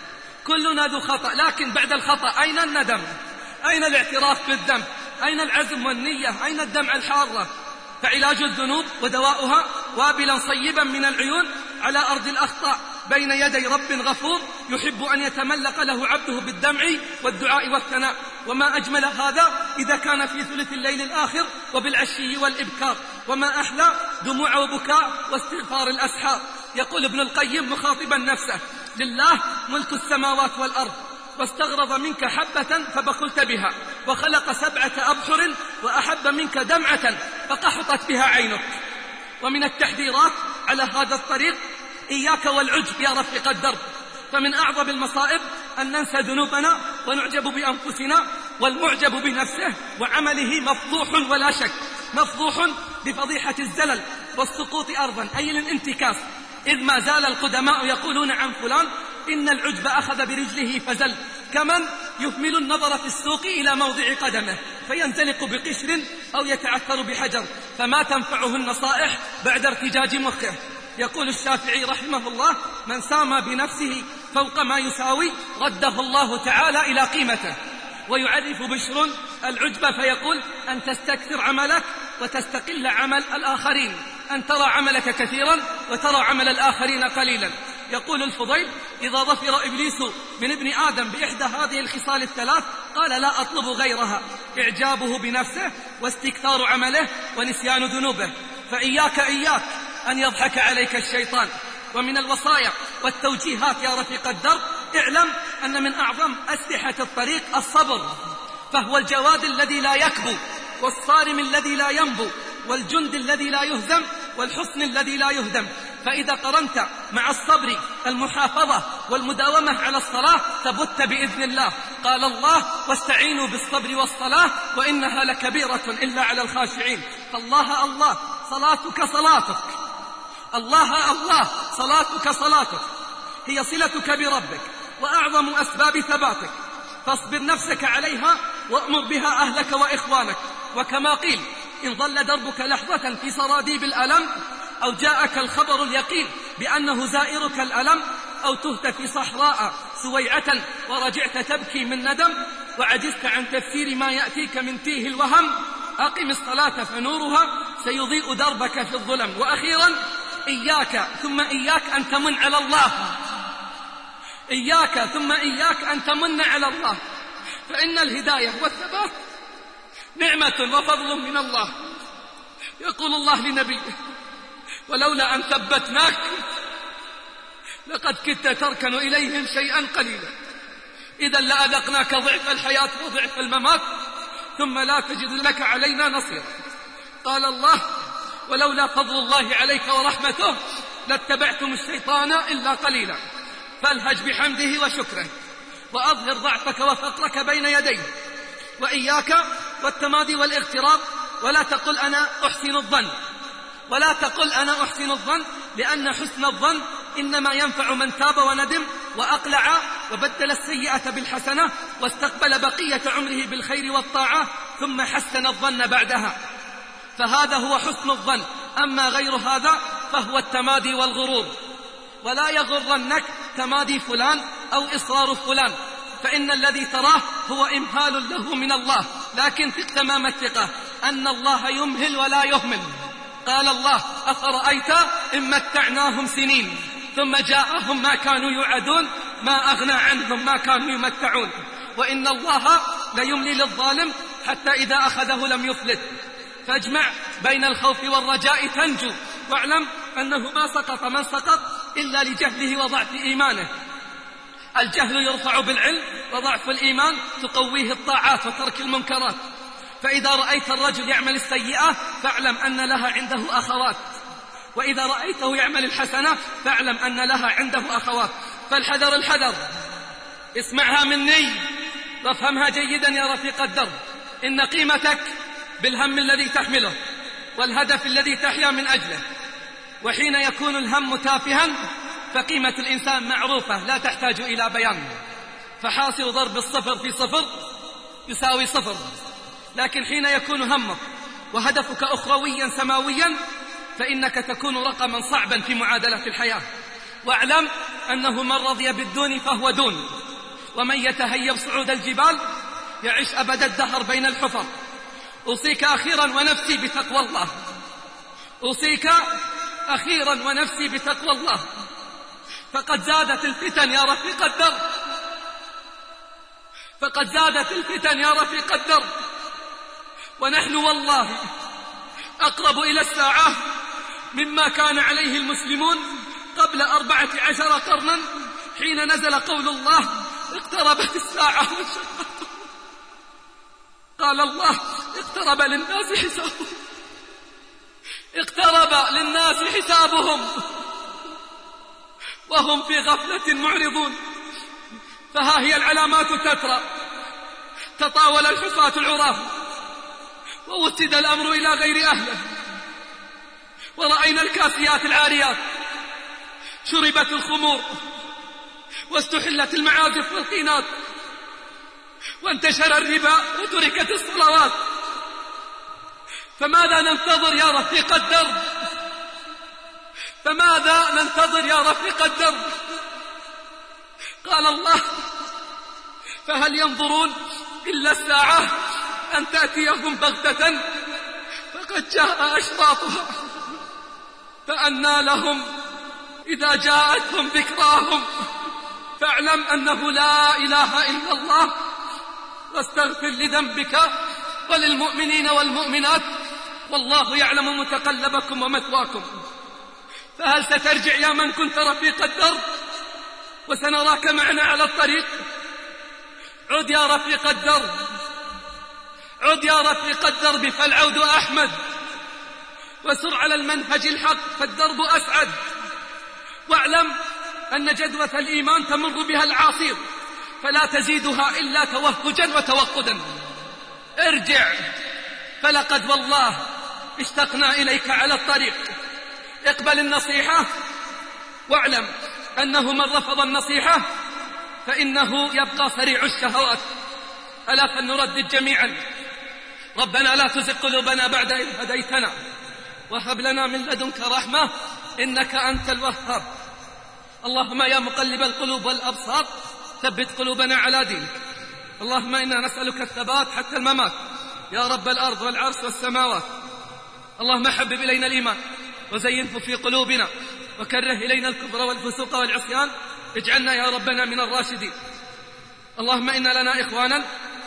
كلنا ذو خطأ، لكن بعد الخطأ أين الندم؟ أين الاعتراف بالذنب؟ أين العزم والنية؟ أين الدمعة الحارة؟ فعلاج الذنوب ودواؤها وابلا صيبا من العيون على أرض الأخطاء بين يدي رب غفور يحب أن يتملق له عبده بالدمع والدعاء والثناء. وما أجمل هذا إذا كان في ثلث الليل الآخر وبالعشي والإبكار، وما أحلى دموع وبكاء واستغفار الأسحار. يقول ابن القيم مخاطبا نفسه: لله ملك السماوات والأرض، واستغرض منك حبة فبخلت بها، وخلق 7 أبحر وأحب منك دمعة فقحطت بها عينك. ومن التحذيرات على هذا الطريق: إياك والعجب يا رفيق الدرب، فمن أعظم المصائب أن ننسى ذنوبنا ونعجب بأنفسنا، والمعجب بنفسه وعمله مفضوح ولا شك، مفضوح بفضيحة الزلل والسقوط أرضا، أي الانتكاس، إذ ما زال القدماء يقولون عن فلان إن العجب أخذ برجله فزل، كمن يهمل النظر في السوق إلى موضع قدمه فينزلق بقشر أو يتعثر بحجر، فما تنفعه النصائح بعد ارتجاج مخه. يقول الشافعي رحمه الله: من سامى بنفسه فوق ما يساوي رده الله تعالى إلى قيمته. ويعرف بشر العجب فيقول: أن تستكثر عملك وتستقل عمل الآخرين، أن ترى عملك كثيرا وترى عمل الآخرين قليلا. يقول الفضيل: إذا ظفر إبليس من ابن آدم بإحدى هذه الخصال الثلاث قال: لا أطلب غيرها، إعجابه بنفسه واستكثار عمله ونسيان ذنوبه. فإياك أن يضحك عليك الشيطان. ومن الوصايا والتوجيهات يا رفيق الدرب: اعلم أن من أعظم أسلحة الطريق الصبر، فهو الجواد الذي لا يكبو، والصارم الذي لا ينبو، والجند الذي لا يهزم، والحصن الذي لا يهدم. فإذا قرنت مع الصبر المحافظة والمداومة على الصلاة ثبت بإذن الله. قال الله: واستعينوا بالصبر والصلاة وإنها لكبيرة إلا على الخاشعين. فالله الله صلاتك صلاتك، الله الله صلاتك صلاتك هي صلتك بربك وأعظم أسباب ثباتك، فاصبر نفسك عليها وأمر بها أهلك وإخوانك. وكما قيل: إن ظل دربك لحظة في صراديب الألم، أو جاءك الخبر اليقين بأنه زائرك الألم، أو تهت في صحراء سويعة ورجعت تبكي من ندم، وعجزت عن تفسير ما يأتيك من تيه الوهم، أقم الصلاة فنورها سيضيء دربك في الظلم. وأخيرا: إياك ثم إياك أن تمن على الله، إياك ثم إياك أن تمن على الله، فإن الهداية والثبات نعمة وفضل من الله. يقول الله لنبيه: ولولا أن ثبتناك لقد كدت تركن إليهم شيئا قليلا، إذا لأذقناك ضعف الحياة وضعف الممات ثم لا تجد لك علينا نصيرا. قال الله: ولولا فضل الله عليك ورحمته لاتبعتم الشيطان إلا قليلا، فالهج بحمده وشكره وأظهر ضعفك وفقرك بين يديه، وإياك والتمادي والاغتراب، ولا تقل أنا أحسن الظن، ولا تقل أنا أحسن الظن، لأن حسن الظن إنما ينفع من تاب وندم وأقلع وبدل السيئة بالحسنة واستقبل بقية عمره بالخير والطاعة ثم حسن الظن بعدها، فهذا هو حسن الظن. أما غير هذا فهو التمادي والغرور. ولا يغرنك تمادي فلان أو إصرار فلان، فإن الذي تراه هو إمهال له من الله، لكن ثق تمام الثقة أن الله يمهل ولا يهمل. قال الله: أفرأيت إن متعناهم سنين ثم جاءهم ما كانوا يوعدون ما أغنى عنهم ما كانوا يمتعون، وإن الله ليملي للظالم حتى إذا أخذه لم يفلت. فاجمع بين الخوف والرجاء تنجو، واعلم أنه ما سقط من سقط إلا لجهله وضعف إيمانه. الجهل يرفع بالعلم، وضعف الإيمان تقويه الطاعات وترك المنكرات. فإذا رأيت الرجل يعمل السيئة فاعلم أن لها عنده أخوات، وإذا رأيته يعمل الحسنة فاعلم أن لها عنده أخوات. فالحذر الحذر، اسمعها مني وافهمها جيدا يا رفيق الدرب. إن قيمتك بالهم الذي تحمله والهدف الذي تحيا من أجله. وحين يكون الهم تافها فقيمة الإنسان معروفة لا تحتاج إلى بيان. فحاصل ضرب الصفر في صفر يساوي صفر. لكن حين يكون همك وهدفك أخرويا سماويا فإنك تكون رقما صعبا في معادلة الحياة. واعلم أنه من رضي بالدون فهو دون، ومن يتهيب صعود الجبال يعيش أبد الدهر بين الحفر. أوصيك أخيرا ونفسي بتقوى الله، أوصيك أخيرا ونفسي بتقوى الله، فقد زادت الفتن يا رفيق الدرب، فقد زادت الفتن يا رفيق الدرب، ونحن والله أقرب إلى الساعة مما كان عليه المسلمون قبل 14 قرنا حين نزل قول الله: اقتربت الساعة وانشقت. قال الله: اقترب للناس حسابهم، اقترب للناس حسابهم وهم في غفلة معرضون. فها هي العلامات تترى، تطاول الحفاة العراة ووسد الأمر إلى غير أهله، ورأينا الكاسيات العاريات شربت الخمور واستحلت المعازف والقينات وانتشر الربا وتركت الصلوات. فماذا ننتظر يا رفيق الدرب؟ فماذا ننتظر يا رفيق الدرب؟ قال الله: فهل ينظرون إلا الساعة أن تأتيهم بغتة فقد جاء أشراطها، فأنى لهم إذا جاءتهم ذكراهم. فاعلم أنه لا إله إلا الله، واستغفر لذنبك وللمؤمنين والمؤمنات، والله يعلم متقلبكم ومثواكم. فهل سترجع يا من كنت رفيق الدرب وسنراك معنا على الطريق؟ عد يا رفيق الدرب، عد يا رفيق الدرب، فالعود أحمد، وسر على المنهج الحق فالدرب أسعد. واعلم أن جدوى الإيمان تمر بها العاصير فلا تزيدها إلا توهجا وتوقدا. ارجع، فلقد والله اشتقنا إليك على الطريق. اقبل النصيحة، واعلم أنه من رفض النصيحة فإنه يبقى سريع الشهوات. ألا فلنردد جميعا: ربنا لا تزغ قلوبنا بعد إذ هديتنا وهب لنا من لدنك رحمة إنك أنت الوهاب. اللهم يا مقلب القلوب والأبصار ثبت قلوبنا على دينك. اللهم إنا نسألك الثبات حتى الممات يا رب الأرض والعرش والسماوات. اللهم حبب إلينا الإيمان وزينه في قلوبنا وكره إلينا الكفر والفسوق والعصيان، اجعلنا يا ربنا من الراشدين. اللهم إن لنا إخوانا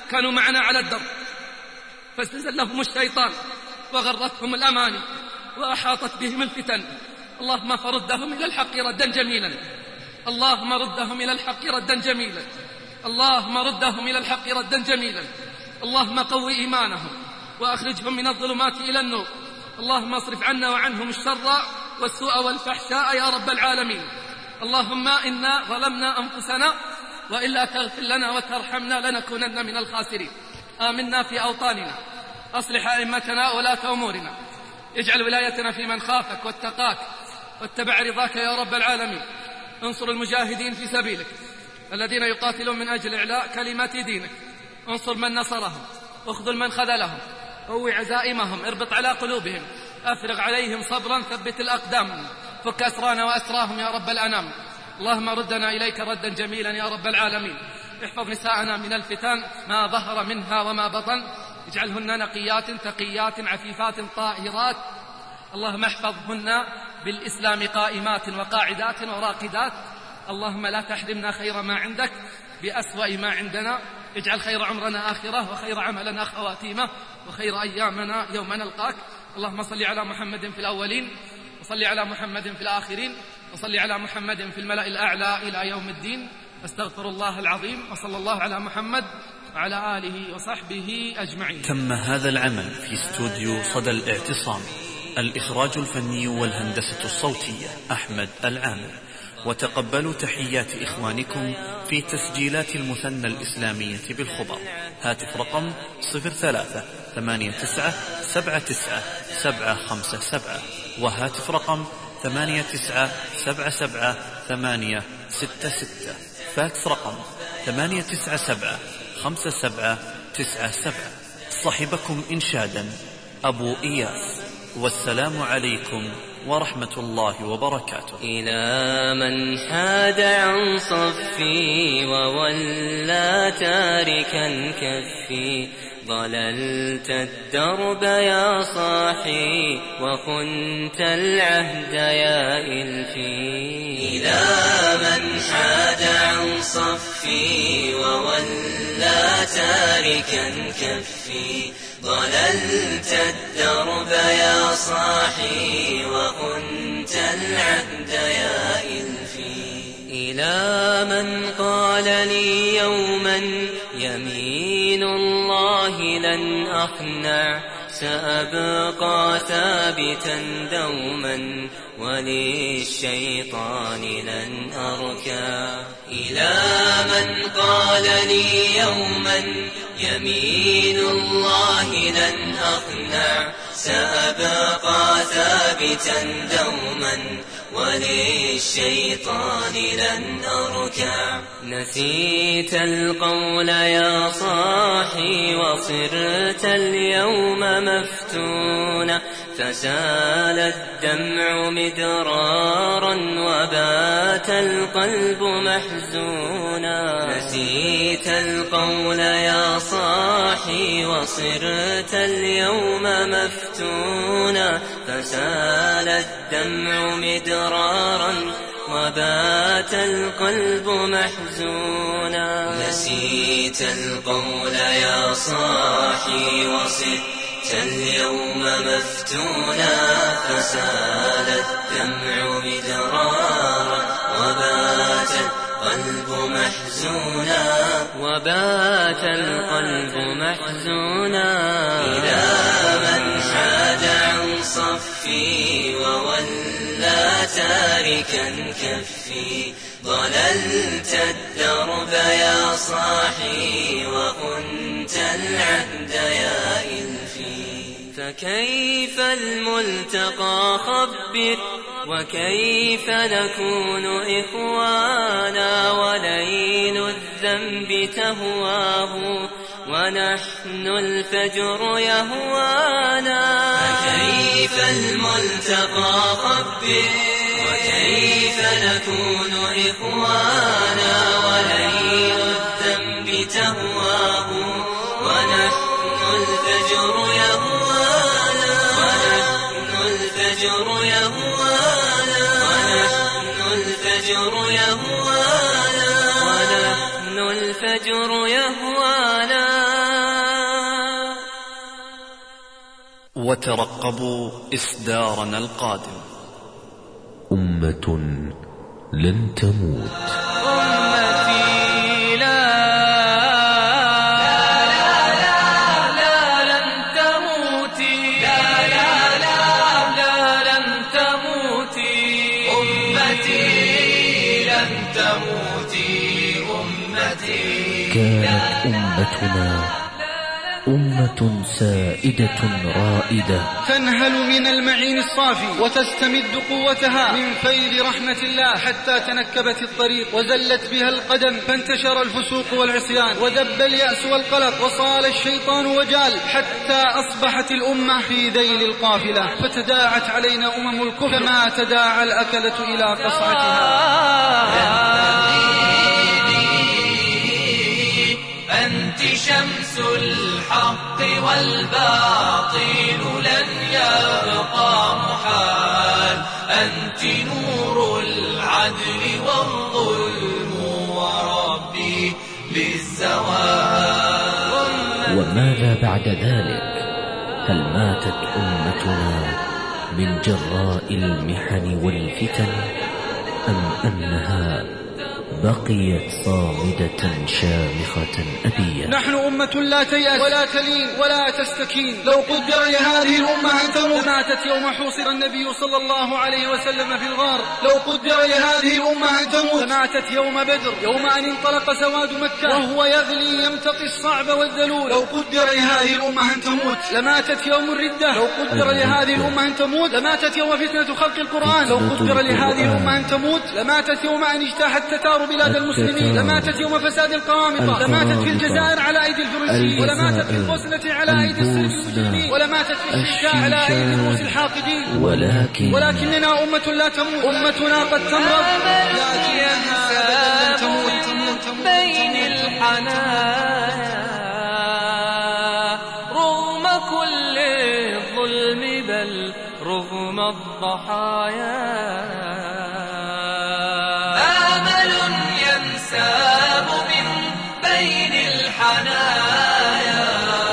كانوا معنا على الدرب فاستزلهم الشيطان وغرتهم الأماني وأحاطت بهم الفتن. اللهم فردهم إلى الحق ردا جميلا، اللهم ردهم إلى الحق ردا جميلا، اللهم ردهم إلى الحق ردا جميلا. اللهم قو إيمانهم وأخرجهم من الظلمات إلى النور. اللهم اصرف عنا وعنهم الشر والسوء والفحشاء يا رب العالمين. اللهم إنا ظلمنا أنفسنا وإلا تغفر لنا وترحمنا لنكونن من الخاسرين. آمنا في أوطاننا، أصلح أئمتنا ولاة أمورنا، اجعل ولايتنا في من خافك واتقاك واتبع رضاك يا رب العالمين. انصر المجاهدين في سبيلك الذين يقاتلون من أجل إعلاء كلمات دينك. انصر من نصرهم، اخذل من خذلهم، قوي عزائمهم، اربط على قلوبهم، أفرغ عليهم صبرا، ثبت الأقدام، فك أسرانا وأسراهم يا رب الأنام. اللهم ردنا إليك ردا جميلا يا رب العالمين. احفظ نساءنا من الفتن ما ظهر منها وما بطن، اجعلهن نقيات تقيات عفيفات طاهرات. اللهم احفظهن بالإسلام قائمات وقاعدات وراقدات. اللهم لا تحرمنا خير ما عندك بأسوأ ما عندنا. اجعل خير عمرنا آخرة وخير عملنا خواتيمه وخير أيامنا يوم نلقاك. اللهم صل على محمد في الأولين وصل على محمد في الآخرين وصل على محمد في الملأ الأعلى إلى يوم الدين. استغفر الله العظيم وصلى الله على محمد وعلى آله وصحبه أجمعين. تم هذا العمل في استوديو صدى الاعتصام. الإخراج الفني والهندسة الصوتية أحمد العامر. وتقبلوا تحيات إخوانكم في تسجيلات المثنى الإسلامية بالخبر. هاتف رقم 03-89-79-757 وهاتف رقم 8977-866. فاكس رقم 897-5797. صاحبكم إنشادا أبو إياس. والسلام عليكم ورحمة الله وبركاته. إلى من حاد عن صفي وولى تاركا كفي، ضللت الدرب يا صاحي وخنت العهد يا إلفي. إلى من حاد عن صفي وولى تاركا كفي، ضللت الدرب يا صاحي وخنت العهد يا إلفي. إلى من قال لي يوما يمين الله لن أخنع، سأبقى ثابتا دوما وللشيطان لن أركع. إلى من قال لي يوما يمين الله لن أخنع، سأبقى ثابتا دوما وللشيطان لن أركع. نسيت القول يا صاحي وصرت اليوم مفتونا، فسال الدمع مدرارا وبات القلب محزونا. نسيت القول يا صاحي وصرت اليوم مفتونا، فسال الدمع مدرارا وبات القلب محزونا. نسيت القول يا صاحي وصرت اليوم مفتونا، فسال الدمع مدرارا وبات القلب محزونا. وبات القلب محزونا. إلى من حاد عن صفي وولى تاركا كفي، ضللت الدرب يا صاحي وخنت العهد يا إلفي. فكيف الملتقى خبر وكيف نكون إخوانا، وليل الذنب تهواه ونحن الفجر يهوانا. فكيف الملتقى خبر وكيف نكون إخوانا، وليل الذنب تهواه ونحن الفجر يهوانا. ونحن الفجر يهوانا. ونحن الفجر يهوانا. ونحن الفجر يهوانا. وترقبوا إصدارنا القادم. أمة لن تموت. أمتي لا لن تموتي، لن تموتي أمتي، لن تموتي أمتي. كانت أمتنا أمة سائدة رائدة تنهل من المعين الصافي وتستمد قوتها من فيض رحمة الله، حتى تنكبت الطريق وزلت بها القدم، فانتشر الفسوق والعصيان ودب اليأس والقلق وصال الشيطان وجال، حتى أصبحت الأمة في ذيل القافلة، فتداعت علينا أمم الكفر كما تداعى الأكلة إلى قصعتها. أنت شمس الحق والباطل لن يبقى محال، أنت نور العدل والظلم وربي للزوال. وماذا بعد ذلك؟ هل ماتت أمتنا من جراء المحن والفتن، أم أنها بقيت صامدة شامخة أبية؟ نحن أمة لا تيأس ولا تلين ولا تستكين. لو قدر لهذه الأمة أن تموت ماتت يوم حوصر النبي صلى الله عليه وسلم في الغار. لو قدر لهذه الأمة أن تموت ماتت يوم بدر، يوم أن انطلق سواد مكة وهو يغلي يمتطي الصعب والذلول. لو قدر لهذه الأمة أن تموت لماتت يوم الردة. لو قدر لهذه الأمة أن تموت لماتت يوم فتنة خلق القرآن. لو قدر لهذه الأمة أن تموت لماتت يوم أن اجتاح التتار بلاد المسلمين. لماتت يوم فساد القوامطة. لماتت في الجزائر على أيدي الفرنسيين، ولماتت في البوسنة على أيدي السلف المسلمين، ولماتت في الشيشاء على أيدي الروس الحاقدين. ولكننا أمة لا تموت. أمتنا قد تمرض لكنها لن تموت بين الحنايا رغم كل الظلم، بل رغم الضحايا. ينساب من بين الحنايا.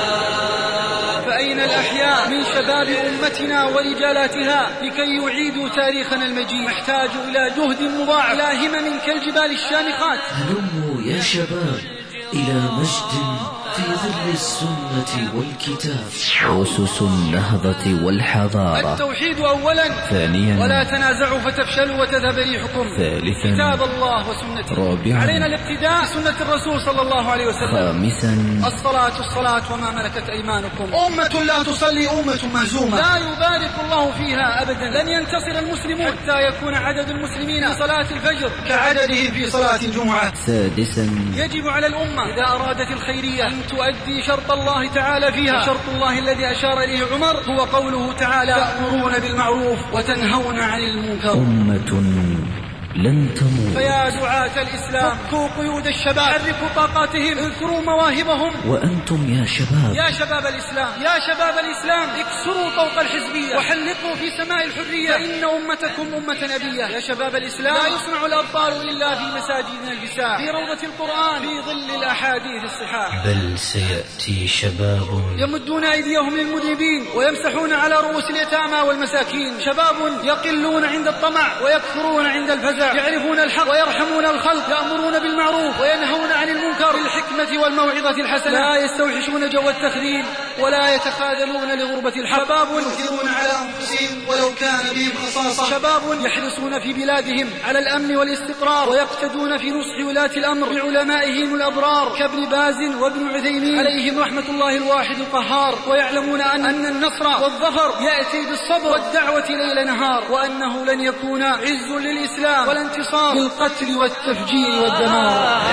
فأين الأحياء من شباب أمتنا ورجالاتها لكي يعيدوا تاريخنا المجيد؟ محتاج إلى جهد مضاعف، إلى همم كالجبال الشامخات. هلموا يا شباب إلى مجد في ظل السنة والكتاب، أسس النهضة والحضارة. التوحيد أولا، ثانيا ولا تنازعوا فتفشلوا وتذهب ريحكم، ثالثا كتاب الله وسنته، رابعا علينا الاقتداء بسنة الرسول صلى الله عليه وسلم، خامسا الصلاة وما ملكت أيمانكم. أمة لا تصلي أمة مهزومة لا يبارك الله فيها أبدا. لن ينتصر المسلمون حتى يكون عدد المسلمين في صلاة الفجر كعددهم في صلاة الجمعة. سادسا يجب على الأمة إذا أرادت الخيرية أن تؤدي شرط الله تعالى فيها. شرط الله الذي أشار إليه عمر هو قوله تعالى: تأمرون بالمعروف وتنهون عن المنكر. أمة لن تموت. فيا دعاة الإسلام فكوا قيود الشباب، حركوا طاقاتهم، اذكروا مواهبهم. وأنتم يا شباب، يا شباب الإسلام، يا شباب الإسلام، اكسروا طوق الحزبية وحلقوا في سماء الحرية، فإن أمتكم أمة نبية. يا شباب الإسلام، لا يصنع الأبطال إلا في مساجدنا البساء، في روضة القرآن، في ظل الأحاديث الصحاح. بل سيأتي شباب يمدون أيديهم للمذنبين ويمسحون على رؤوس اليتامى والمساكين. شباب يقلون عند الطمع ويكثرون عند الفزع، يعرفون الحق ويرحمون الخلق، يأمرون بالمعروف وينهون عن المنكر بالحكمة والموعظة الحسنة، لا يستوحشون جو التخذيل ولا يتخاذلون لغربة الحق. شباب يؤثرون على أنفسهم ولو كان بهم خصاصة. شباب يحرصون في بلادهم على الأمن والاستقرار ويقتدون في نصح ولاة الأمر بعلمائهم الأبرار كابن باز وابن عثيمين عليهم رحمة الله الواحد القهار، ويعلمون أن النصر والظفر يأتي بالصبر والدعوة ليل نهار، وأنه لن يكون عز للإسلام ولا انتصار بالقتل والتفجير والدمار.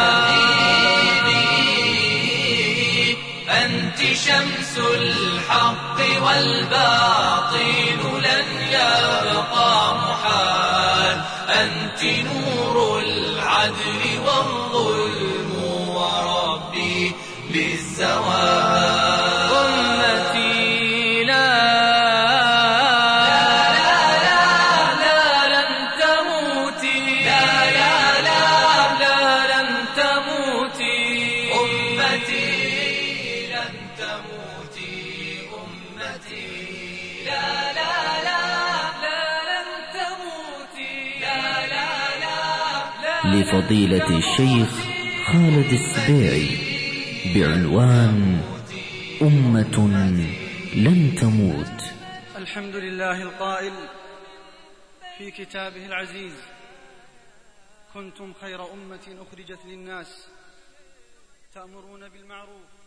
أنت شمس الحق والباطل لن يبقى محال، أنت نور العدل والظلم وربي للزوال. أمتي لا لن تموتي، لن تموتي أمتي، لن تموتي أمتي. لفضيلة الشيخ خالد السبيعي بعنوان أمة لن تموت. الحمد لله القائل في كتابه العزيز: كنتم خير أمة أخرجت للناس تأمرون بالمعروف